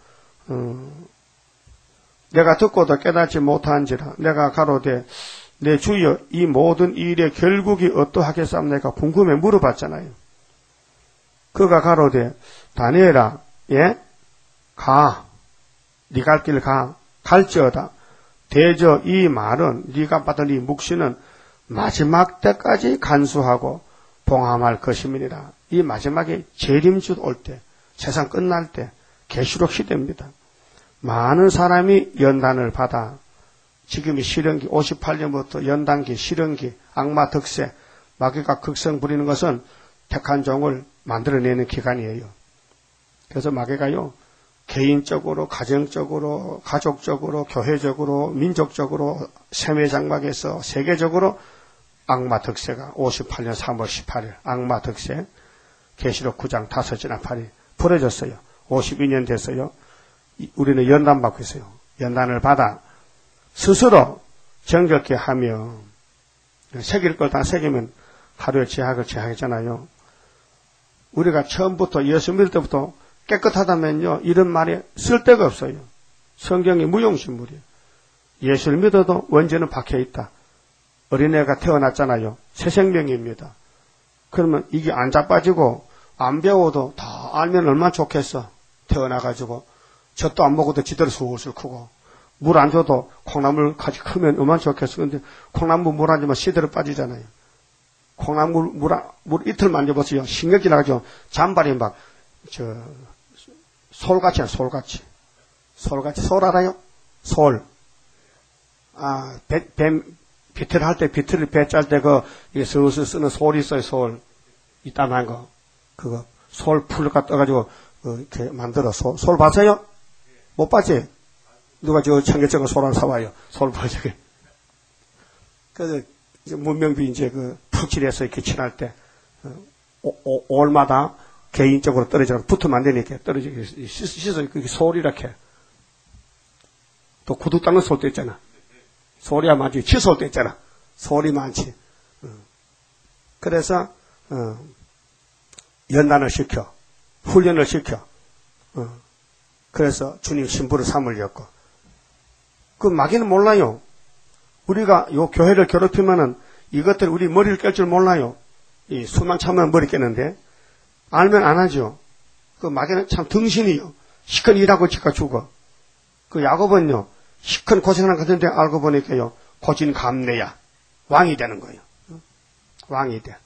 내가 듣고도 깨닫지 못한지라. 내가 가로되 내 주여 이 모든 일의 결국이 어떠하겠사옵나이까 궁금해 물어봤잖아요. 그가 가로되 다니엘아, 예? 가. 네 갈 길 가. 갈지어다. 대저 이 말은 네가 받은 이 묵시는 마지막 때까지 간수하고 봉함할 것임이니라. 이 마지막에 재림주 올 때, 세상 끝날 때, 계시록 시대입니다. 많은 사람이 연단을 받아 지금이 실현기 58년부터 연단기, 실현기, 악마 득세, 마귀가 극성 부리는 것은 택한 종을 만들어내는 기간이에요. 그래서 마귀가요, 개인적으로, 가정적으로, 가족적으로, 교회적으로, 민족적으로, 세매장막에서 세계적으로 악마 득세가 58년 3월 18일 악마 득세 계시록 9장 5지나 8일 벌어졌어요. 52년 됐어요. 우리는 연단받고 있어요. 연단을 받아 스스로 정결케 하며 새길 걸 다 새기면 하루에 제약을 제약했잖아요. 우리가 처음부터 예수 믿을 때부터 깨끗하다면요, 이런 말에 쓸데가 없어요. 성경이 무용신물이에요. 예수를 믿어도 원죄는 박혀있다. 어린애가 태어났잖아요. 새 생명입니다. 그러면 이게 안 자빠지고 안 배워도 다 알면 얼마나 좋겠어. 태어나가지고 젖도 안 먹어도 지대로 술술 크고 물 안 줘도 콩나물 같이 크면 얼마나 좋겠어. 근데 콩나물 물 안 주면 시대로 빠지잖아요. 콩나물 물 이틀 만져보세요. 신경질 나가지고 잔발이 막 솔같이 솔같이. 솔같이. 솔 알아요? 솔. 비틀 할 때, 비틀을 배 짤 때 이게 슬슬 쓰는 솔이 있어요, 솔. 이따만 거. 그거. 솔 풀 갖다 떠가지고, 이렇게 만들어. 솔 봤어요? 못 봤지? 누가 청계천거 솔 하나 사와요. 솔 보여줘. 그래서, 이제 문명비 이제 푹칠해서 이렇게 칠할 때, 올마다 개인적으로 떨어지고 붙으면 안 되니까 떨어지게 씻어 이렇게 솔 이렇게. 또 구두 닦는 솔도 있잖아. 솔이야 많지. 칫솔도 있잖아. 솔이 많지. 그래서 연단을 시켜. 훈련을 시켜. 그래서 주님 신부를 삼으려고. 그 마귀는 몰라요. 우리가 요 교회를 괴롭히면은 이것들 우리 머리를 깰 줄 몰라요. 이 술만 참으면 머리 깨는데 알면 안 하죠. 그 마귀는 참 등신이요. 시큰 일하고 지가 죽어. 그 야곱은요. 시큰 고생하는 것 같은데 알고 보니까요. 고진 감내야. 왕이 되는 거예요. 왕이 돼.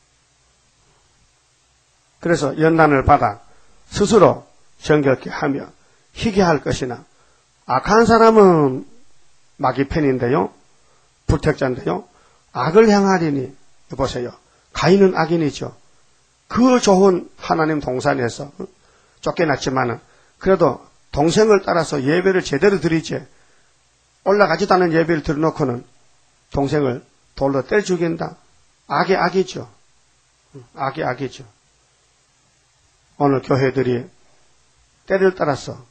그래서 연단을 받아 스스로 정결케 하며 희게 할 것이나 악한 사람은 마귀 편인데요. 불택자인데요. 악을 향하리니 보세요. 가인은 악인이죠. 그 좋은 하나님 동산에서 쫓겨났지만은 그래도 동생을 따라서 예배를 제대로 드리지 올라가지도 않은 예배를 드려놓고는 동생을 돌로 때려 죽인다. 악의 악이죠. 악의 악이죠. 오늘 교회들이 때를 따라서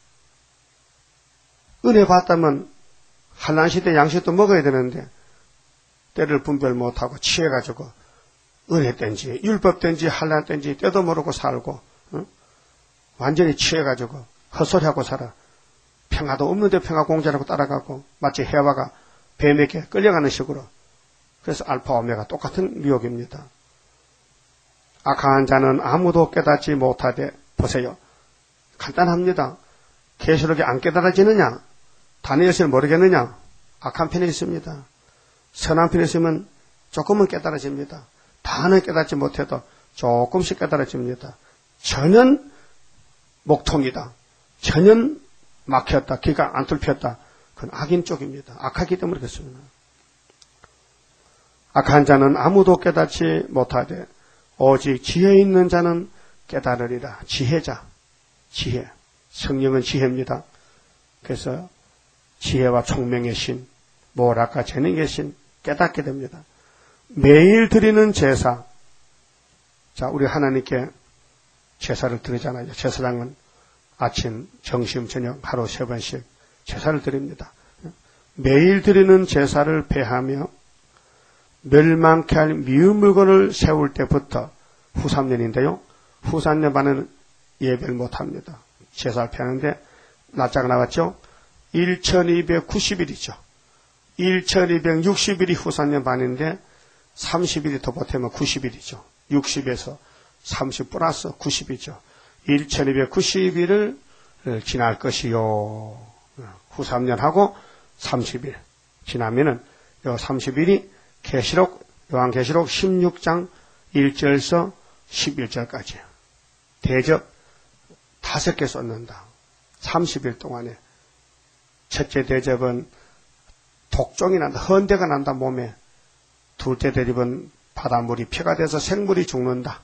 은혜 받다면 한란시대 양식도 먹어야 되는데 때를 분별 못하고 취해가지고 은혜 땐지 율법 땐지 한란 땐지 때도 모르고 살고 완전히 취해가지고 헛소리하고 살아. 평화도 없는데 평화 공자라고 따라가고 마치 해와가 뱀에게 끌려가는 식으로. 그래서 알파 오메가 똑같은 미혹입니다. 악한 자는 아무도 깨닫지 못하되 보세요. 간단합니다. 계시록이 안 깨달아지느냐? 다니엘서를 모르겠느냐? 악한 편에 있습니다. 선한 편에 있으면 조금은 깨달아집니다. 다는 깨닫지 못해도 조금씩 깨달아집니다. 전혀 목통이다. 전혀 막혔다. 귀가 안 뚫혔다. 그건 악인 쪽입니다. 악하기 때문에 그렇습니다. 악한 자는 아무도 깨닫지 못하되 오직 지혜 있는 자는 깨달으리라. 지혜자. 지혜. 성령은 지혜입니다. 그래서 지혜와 총명의 신, 모락과 재능의 신 깨닫게 됩니다. 매일 드리는 제사. 자, 우리 하나님께 제사를 드리잖아요. 제사장은 아침, 점심, 저녁 하루 3번씩 제사를 드립니다. 매일 드리는 제사를 배하며 멸망케 할 미운 물건을 세울 때부터 후 3년인데요. 후 3년 반은 예배를 못합니다. 제사를 펴는데 날짜가 나왔죠. 1290일이죠. 1260일이 후 3년 반인데 30일이 더 보태면 90일이죠. 60에서 30 플러스 90이죠. 1290일을 지날 것이요. 후 3년 하고 30일 지나면은 요 30일이 요한계시록 16장 1절서 11절까지예요. 대접 5개 쏟는다. 30일 동안에. 첫째 대접은 독종이 난다. 헌대가 난다, 몸에. 둘째 대접은 바닷물이 피가 돼서 생물이 죽는다.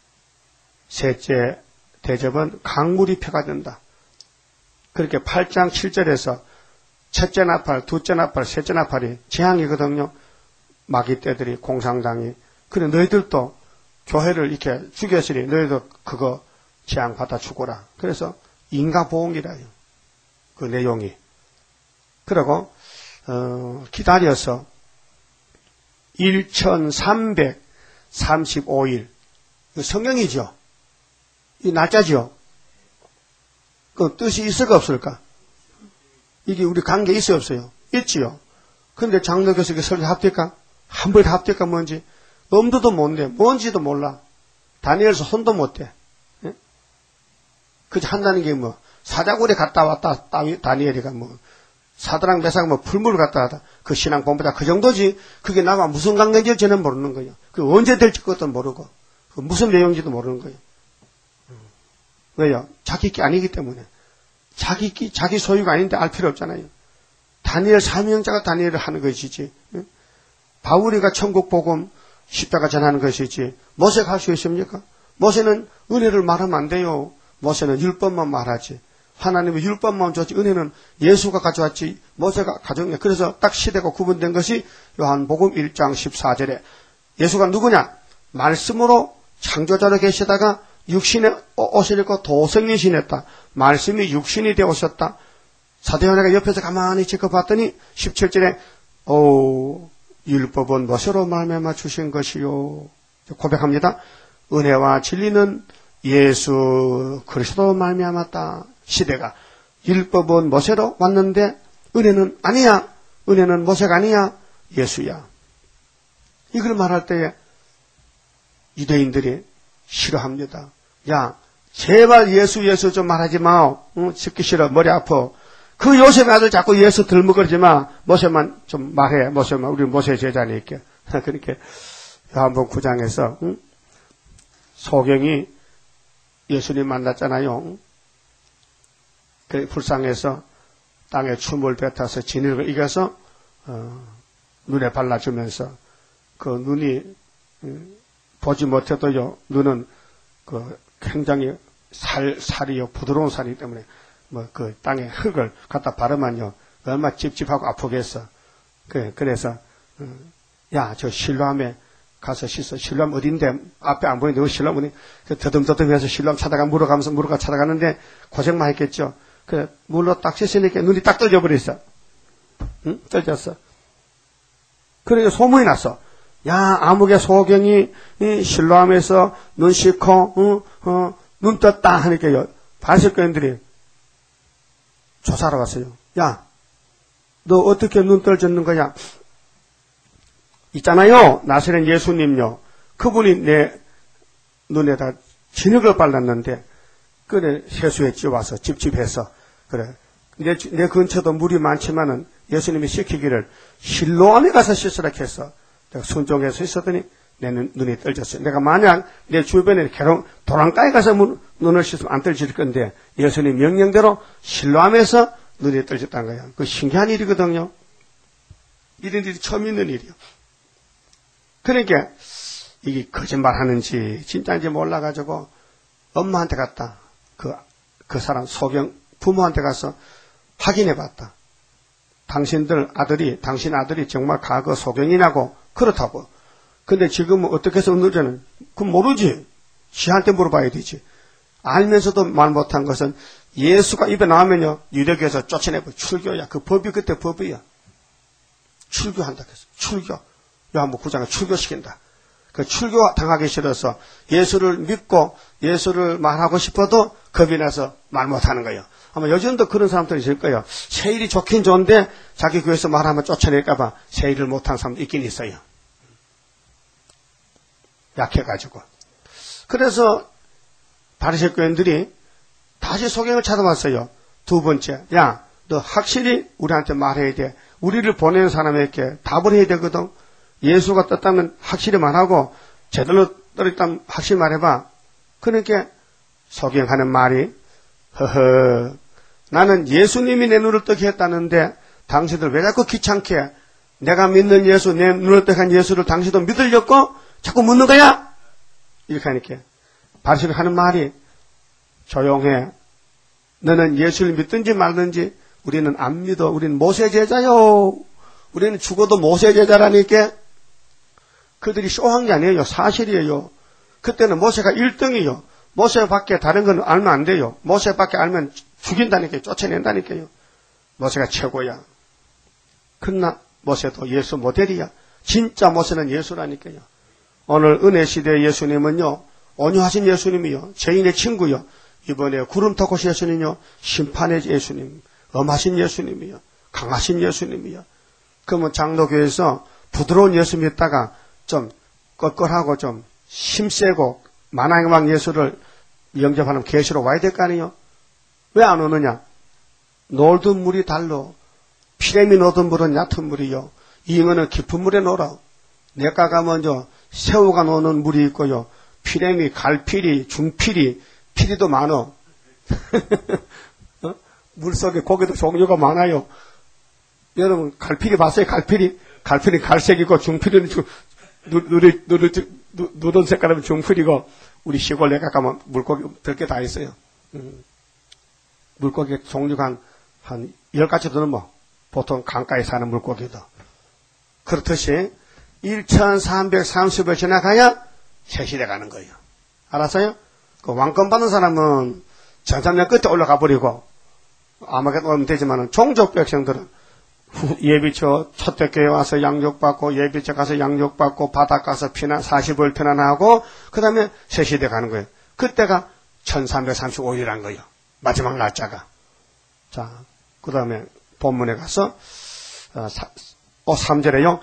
셋째 대접은 강물이 피가 된다. 그렇게 8장 7절에서 첫째 나팔, 둘째 나팔, 셋째 나팔이 재앙이거든요. 마귀 떼들이 공상당이. 그래 너희들도 교회를 이렇게 죽였으니 너희도 그거 재앙 받아 죽어라. 그래서 인가보응이라요. 그 내용이. 그리고 기다려서 1335일 성경이죠. 이 날짜죠. 그 뜻이 있을까 없을까? 이게 우리 관계 있어요 없어요? 있지요. 근데 장로교에서 이게 설교 합될까? 한 번에 합될까 뭔지 엄두도 못 내. 뭔지도 몰라. 다니엘서 손도 못 대. 예? 그저 한다는 게 뭐 사자굴에 갔다 왔다 다니엘이가 뭐 사드랑 메삭 뭐 풀물 갔다 왔다 그 신앙 본보다 그 정도지. 그게 나와 무슨 관계인지 저는 모르는 거예요. 그 언제 될지 그것도 모르고 그 무슨 내용인지도 모르는 거예요. 왜요? 자기 끼 아니기 때문에. 자기 소유가 아닌데 알 필요 없잖아요. 다니엘 사명자가 다니엘을 하는 것이지. 바울이가 천국 복음 십자가 전하는 것이지. 모세가 할 수 있습니까? 모세는 은혜를 말하면 안 돼요. 모세는 율법만 말하지. 하나님의 율법만 줬지. 은혜는 예수가 가져왔지. 모세가 가져왔냐. 그래서 딱 시대가 구분된 것이 요한복음 1장 14절에 예수가 누구냐? 말씀으로 창조자로 계시다가 육신에 옷을 입고 도성이 지냈다. 말씀이 육신이 되어 오셨다. 사도요한이가 옆에서 가만히 지켜봤더니 17절에 율법은 무엇으로 말미암아 주신 것이요. 고백합니다. 은혜와 진리는 예수 그리스도로 말미암았다. 시대가 율법은 모세로 왔는데 은혜는 아니야. 은혜는 모세가 아니야. 예수야. 이걸 말할 때에 유대인들이 싫어합니다. 야, 제발 예수 좀 말하지 마. 듣기 싫어. 머리 아파. 그 요셉의 아들 자꾸 예수 들먹거리지 마. 모세만 좀 말해. 모세만. 우리 모세 제자니까. 그렇게 요한복음 9장에서 소경이 예수님 만났잖아요. 그 불쌍해서 땅에 춤을 뱉어서 진흙을 이겨서 눈에 발라주면서 그 눈이 보지 못해도요. 눈은 그 굉장히 살이요 부드러운 살이기 때문에 뭐 그 땅에 흙을 갖다 바르면요 얼마 찝찝하고 아프겠어. 그래서 야, 저 실로암에 가서 씻어. 실로암 어딘데? 앞에 안 보이는데 그 실로암 어디? 더듬더듬해서 실로암 찾아가 물어가면서 물어가 찾아가는데 고생만 했겠죠. 그래 물로 딱 씻으니까 눈이 딱 떨어져버렸어. 응? 떨어졌어. 그러니까 소문이 났어. 야, 아무개 소경이 실로암에서 눈 씻고 눈 떴다 하니까요. 바리새인들이 조사하러 왔어요. 야, 너 어떻게 눈 떨어졌는 거야? 있잖아요. 나사렛 예수님요. 그분이 내 눈에다 진흙을 발랐는데 그래 세수했지 와서 찝찝해서 그래 내 근처도 물이 많지만은 예수님이 시키기를 실로암에 가서 씻으라 했어. 내가 순종해서 있었더니 내 눈이 떨어졌어요. 내가 만약 내 주변에 도랑가에 가서 눈을 씻으면 안 떨어질 건데 예수님 명령대로 실로암에서 눈이 떨어졌다는 거야. 그 신기한 일이거든요. 이런 일이 처음 있는 일이요. 그러니까 이게 거짓말하는지 진짜인지 몰라가지고 엄마한테 갔다. 그 사람 소경 부모한테 가서 확인해봤다. 당신 아들이 정말 과거 소경이냐고 그렇다고. 근데 지금은 어떻게 해서 늦어는 그건 모르지. 시한테 물어봐야 되지. 알면서도 말 못한 것은 예수가 입에 나오면요 유대교에서 쫓아내고 출교야. 그 법이 그때 법이야. 출교한다 그랬어. 출교. 요한복음 9장에 출교시킨다. 그 출교 당하기 싫어서 예수를 믿고 예수를 말하고 싶어도 겁이 나서 말 못하는 거예요. 아마 요즘도 그런 사람들이 있을 거예요. 세일이 좋긴 좋은데 자기 교회에서 말하면 쫓아낼까봐 세일을 못한 사람도 있긴 있어요. 약해가지고. 그래서 바리새교인들이 다시 소경을 찾아왔어요. 두 번째, 야, 너 확실히 우리한테 말해야 돼. 우리를 보낸 사람에게 답을 해야 되거든. 예수가 떴다면 확실히 말하고 제대로 떨어졌다면 확실히 말해봐. 그러니까 소경하는 말이 허허 나는 예수님이 내 눈을 뜨게 했다는데 당신들 왜 자꾸 귀찮게 내가 믿는 예수, 내 눈을 뜨게 한 예수를 당신도 믿으려고 자꾸 묻는 거야? 이렇게 하니까 바리새인이 하는 말이 조용해. 너는 예수를 믿든지 말든지 우리는 안 믿어. 우리는 모세 제자요. 우리는 죽어도 모세 제자라니까. 그들이 쇼한 게 아니에요. 사실이에요. 그때는 모세가 1등이요. 모세밖에 다른 건 알면 안 돼요. 모세밖에 알면 죽인다니까요. 쫓아낸다니까요. 모세가 최고야. 그러나 모세도 예수 모델이야. 진짜 모세는 예수라니까요. 오늘 은혜 시대 예수님은요. 온유하신 예수님이요. 죄인의 친구요. 이번에 구름 타고 예수님이요. 심판의 예수님. 엄하신 예수님이요. 강하신 예수님이요. 그러면 장로교에서 부드러운 예수 믿다가 좀 껄껄하고 좀 힘세고 만왕의 왕 예수를 영접하는 계시로 와야 될 거 아니에요? 왜 안 오느냐? 놀던 물이 달로 피레미 노던 물은 얕은 물이요. 잉어는 깊은 물에 놀아. 내가 가면 새우가 노는 물이 있고요. 피레미, 갈피리, 중피리, 피리도 많어. 물속에 고기도 종류가 많아요. 여러분 갈피리 봤어요? 갈피리? 갈피리 갈색이고 중피리는 누런 색깔이면 중피리고 우리 시골 내가 가면 물고기 들게 다 있어요. 물고기 종류가 한 10가지 되는 뭐 보통 강가에 사는 물고기도. 그렇듯이 1330을 지나가야 새 시대 가는 거예요. 알았어요? 그 왕권 받는 사람은 전산면 끝에 올라가 버리고 아마겟돈 오면 되지만은 종족 백성들은 예비처 첫대교회 와서 양육받고 예비처 가서 양육받고 바닷 가서 피난 40을 피난하고 그 다음에 새 시대 가는 거예요. 그때가 1335일이란 거예요. 마지막 날짜가. 자, 그 다음에 본문에 가서 3절에요.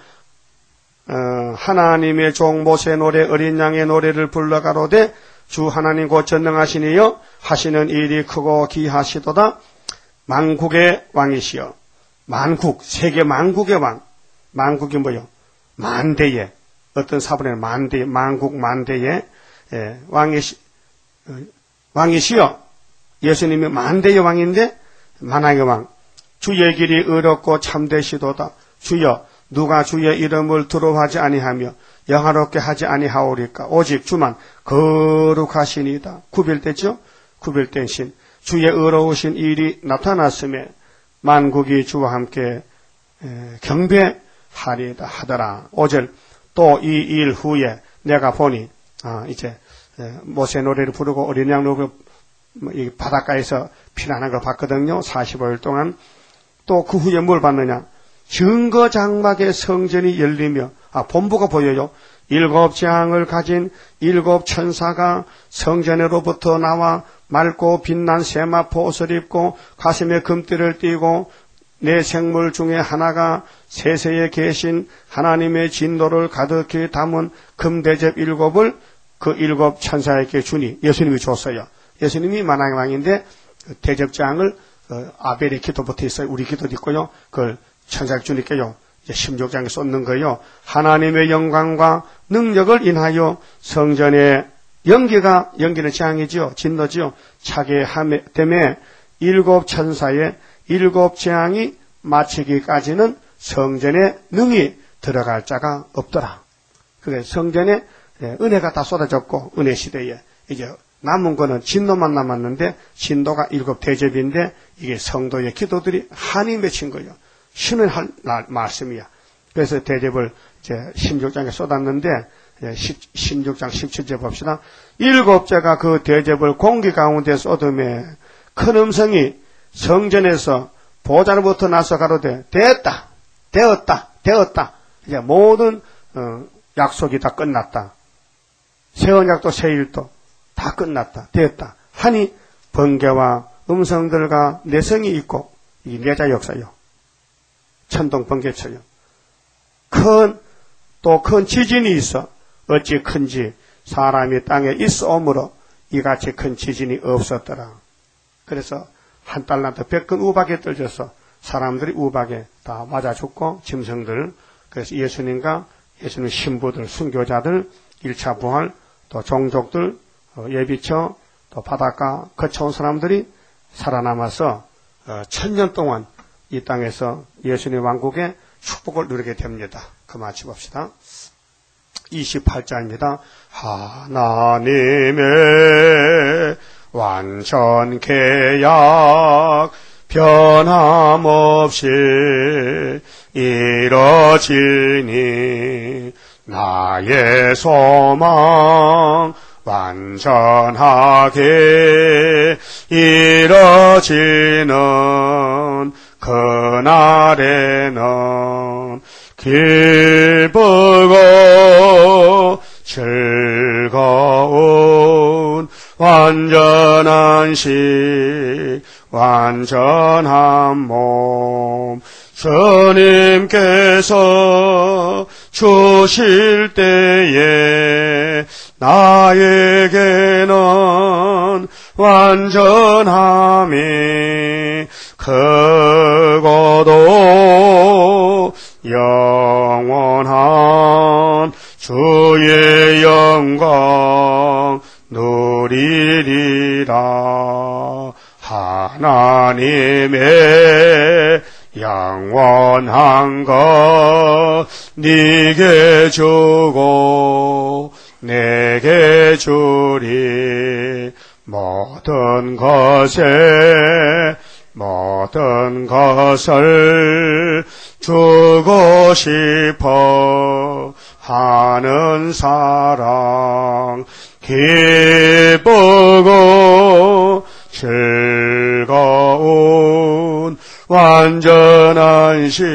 하나님의 종 모세 노래 어린 양의 노래를 불러가로되 주 하나님 곧 전능하시니여 하시는 일이 크고 기하시도다. 만국의 왕이시여. 만국, 세계 만국의 왕. 만국이 뭐요? 만대의, 어떤 사본에는 만대, 만국 만대의 왕이시여. 예수님이 만대의 왕인데 만왕의 왕. 주의 길이 의롭고 참되시도다. 주여 누가 주의 이름을 두려워하지 아니하며 영화롭게 하지 아니하오리까. 오직 주만 거룩하시니이다. 구별됐죠? 구별된 신. 주의 의로우신 일이 나타났음에 만국이 주와 함께 경배하리다 하더라. 5절 또 이 일 후에 내가 보니 이제 모세 노래를 부르고 어린 양 노래 바닷가에서 피난한 걸 봤거든요. 45일 동안. 또 그 후에 뭘 봤느냐. 증거 장막의 성전이 열리며 본부가 보여요. 7재앙을 가진 7 천사가 성전으로부터 나와 맑고 빛난 세마포 옷을 입고 가슴에 금띠를 띠고 내 생물 중에 하나가 세세에 계신 하나님의 진노를 가득히 담은 금대접 7을 그 7 천사에게 주니 예수님이 줬어요. 예수님이 만왕의 왕인데 대접장을 아벨의 기도부터 있어요. 우리 기도도 있고요. 그걸 천사가 주니까요. 이제 16장에 쏟는 거예요. 하나님의 영광과 능력을 인하여 성전의 연기는 재앙이지요. 진노지요. 차게 함에 때문에 7 천사의 7 재앙이 마치기까지는 성전에 능히 들어갈 자가 없더라. 그게 성전에 은혜가 다 쏟아졌고 은혜 시대에 이제 남은 거는 진노만 남았는데 진노가 7 대접인데 이게 성도의 기도들이 한이 맺힌 거예요. 신을 할 말씀이야. 그래서 대접을 이제 16장에 쏟았는데 16장 17절 봅시다. 7재가 그 대접을 공기 가운데 쏟음에 큰 음성이 성전에서 보좌로부터 나서 가로되 되었다. 이제 모든 약속이 다 끝났다. 새 언약도 새 일도 다 끝났다. 되었다. 하니 번개와 음성들과 내성이 있고 이게 내자 역사요. 천둥 번개쳐요. 큰 지진이 있어. 어찌 큰지 사람이 땅에 있어오므로 이같이 큰 지진이 없었더라. 그래서 한 달란트 100근 우박에 떨져서 사람들이 우박에 다 맞아 죽고 짐승들, 그래서 예수님과 예수님 신부들, 순교자들, 1차 부활, 또 종족들, 예비처, 또 바닷가 거쳐온 사람들이 살아남아서 1000년 동안 이 땅에서 예수님 왕국의 축복을 누리게 됩니다. 그만 짚읍시다. 28자입니다. 하나님의 완전 계약 변함없이 이뤄지니 나의 소망 완전하게 이뤄지는 그날에는 기쁘고 즐거운 완전한 식 완전한 몸 주님께서 주실 때에 나에게는 완전함이 크고도 영원한 주의 영광 누리리라. 하나님의 영원한 것 네게 주고 내게 주리. 모든 것을 주고 싶어 하는 사랑 기쁘고 즐거운 완전한 식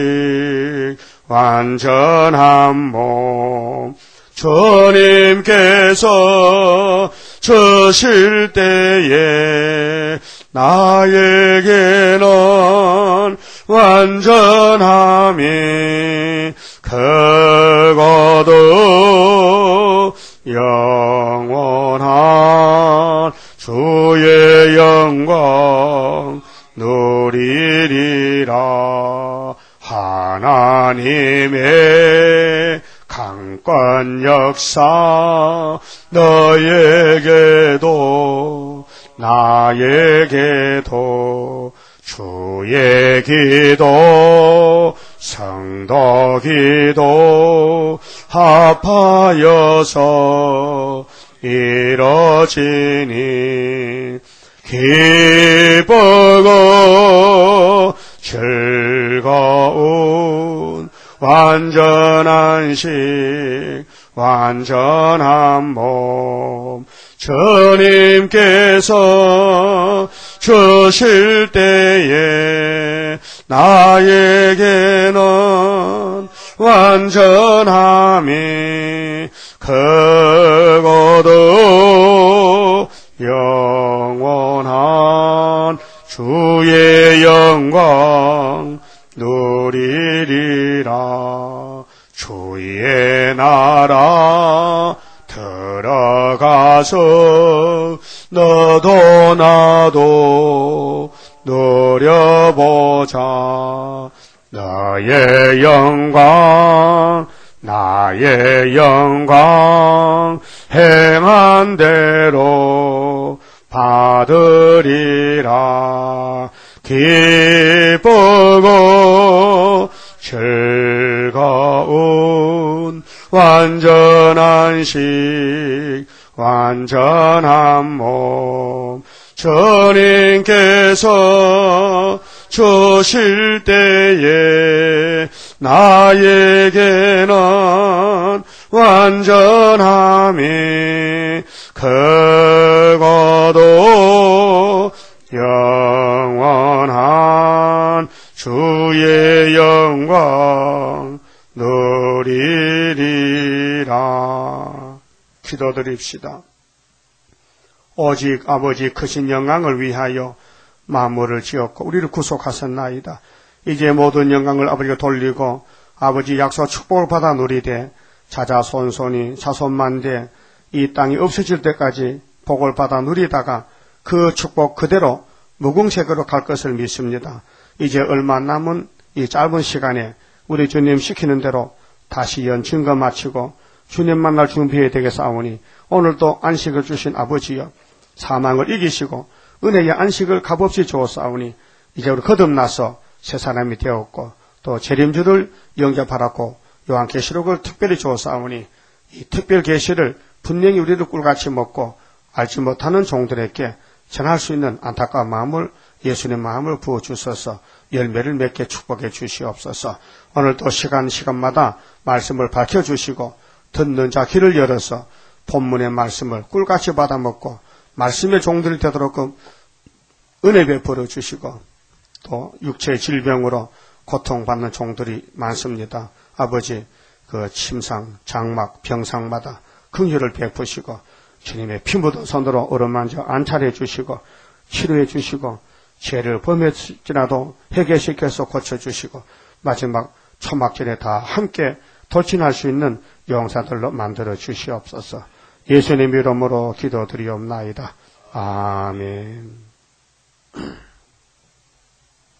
완전한 몸 주님께서 주실 때에 나에게는 완전함이 크고도 영원한 주의 영광 누리리라. 하나님의 강권 역사 너에게도 나에게도 주의 기도 성도 기도 합하여서 이뤄지니 기쁘고 즐거운 완전한 식 완전한 몸 주님께서 주실 때에 나에게는 완전함이 크고도 영원한 주의 영광 누리리라. 주의 나라 들어가서 너도 나도 누려보자. 너의 영광 나의 영광 행한 대로 받으리라. 기쁘고 즐거운 완전한 식 완전한 몸 주님께서 주실 때에 나에게는 완전함이 크고도 영원한 주의 영광 누리리라. 기도드립시다. 오직 아버지 크신 영광을 위하여 만물을 지었고 우리를 구속하셨나이다. 이제 모든 영광을 아버지가 돌리고 아버지 약속 축복을 받아 누리되 자자손손이 자손만대 이 땅이 없어질 때까지 복을 받아 누리다가 그 축복 그대로 무궁책으로 갈 것을 믿습니다. 이제 얼마 남은 이 짧은 시간에 우리 주님 시키는 대로 다시 연증거 마치고 주님 만날 준비해야 되겠사오니 오늘도 안식을 주신 아버지여 사망을 이기시고 은혜의 안식을 값없이 주었사오니 이제 우리 거듭나서 새 사람이 되었고 또 재림주를 영접하라고 요한계시록을 특별히 주었사오니 이 특별 계시를 분명히 우리도 꿀같이 먹고 알지 못하는 종들에게 전할 수 있는 안타까운 마음을 예수님 마음을 부어주셔서 열매를 맺게 축복해 주시옵소서. 오늘도 시간마다 말씀을 밝혀주시고 듣는 자 귀를 열어서 본문의 말씀을 꿀같이 받아먹고 말씀의 종들이 되도록 은혜 베풀어 주시고 또 육체의 질병으로 고통받는 종들이 많습니다. 아버지 그 침상, 장막, 병상마다 긍휼을 베푸시고 주님의 피 묻은 손으로 어루만져 안찰해 주시고 치료해 주시고 죄를 범했지라도 회개시켜서 고쳐주시고 마지막 초막절에 다 함께 돌진할 수 있는 용사들로 만들어 주시옵소서. 예수님 이름으로 기도드리옵나이다. 아멘.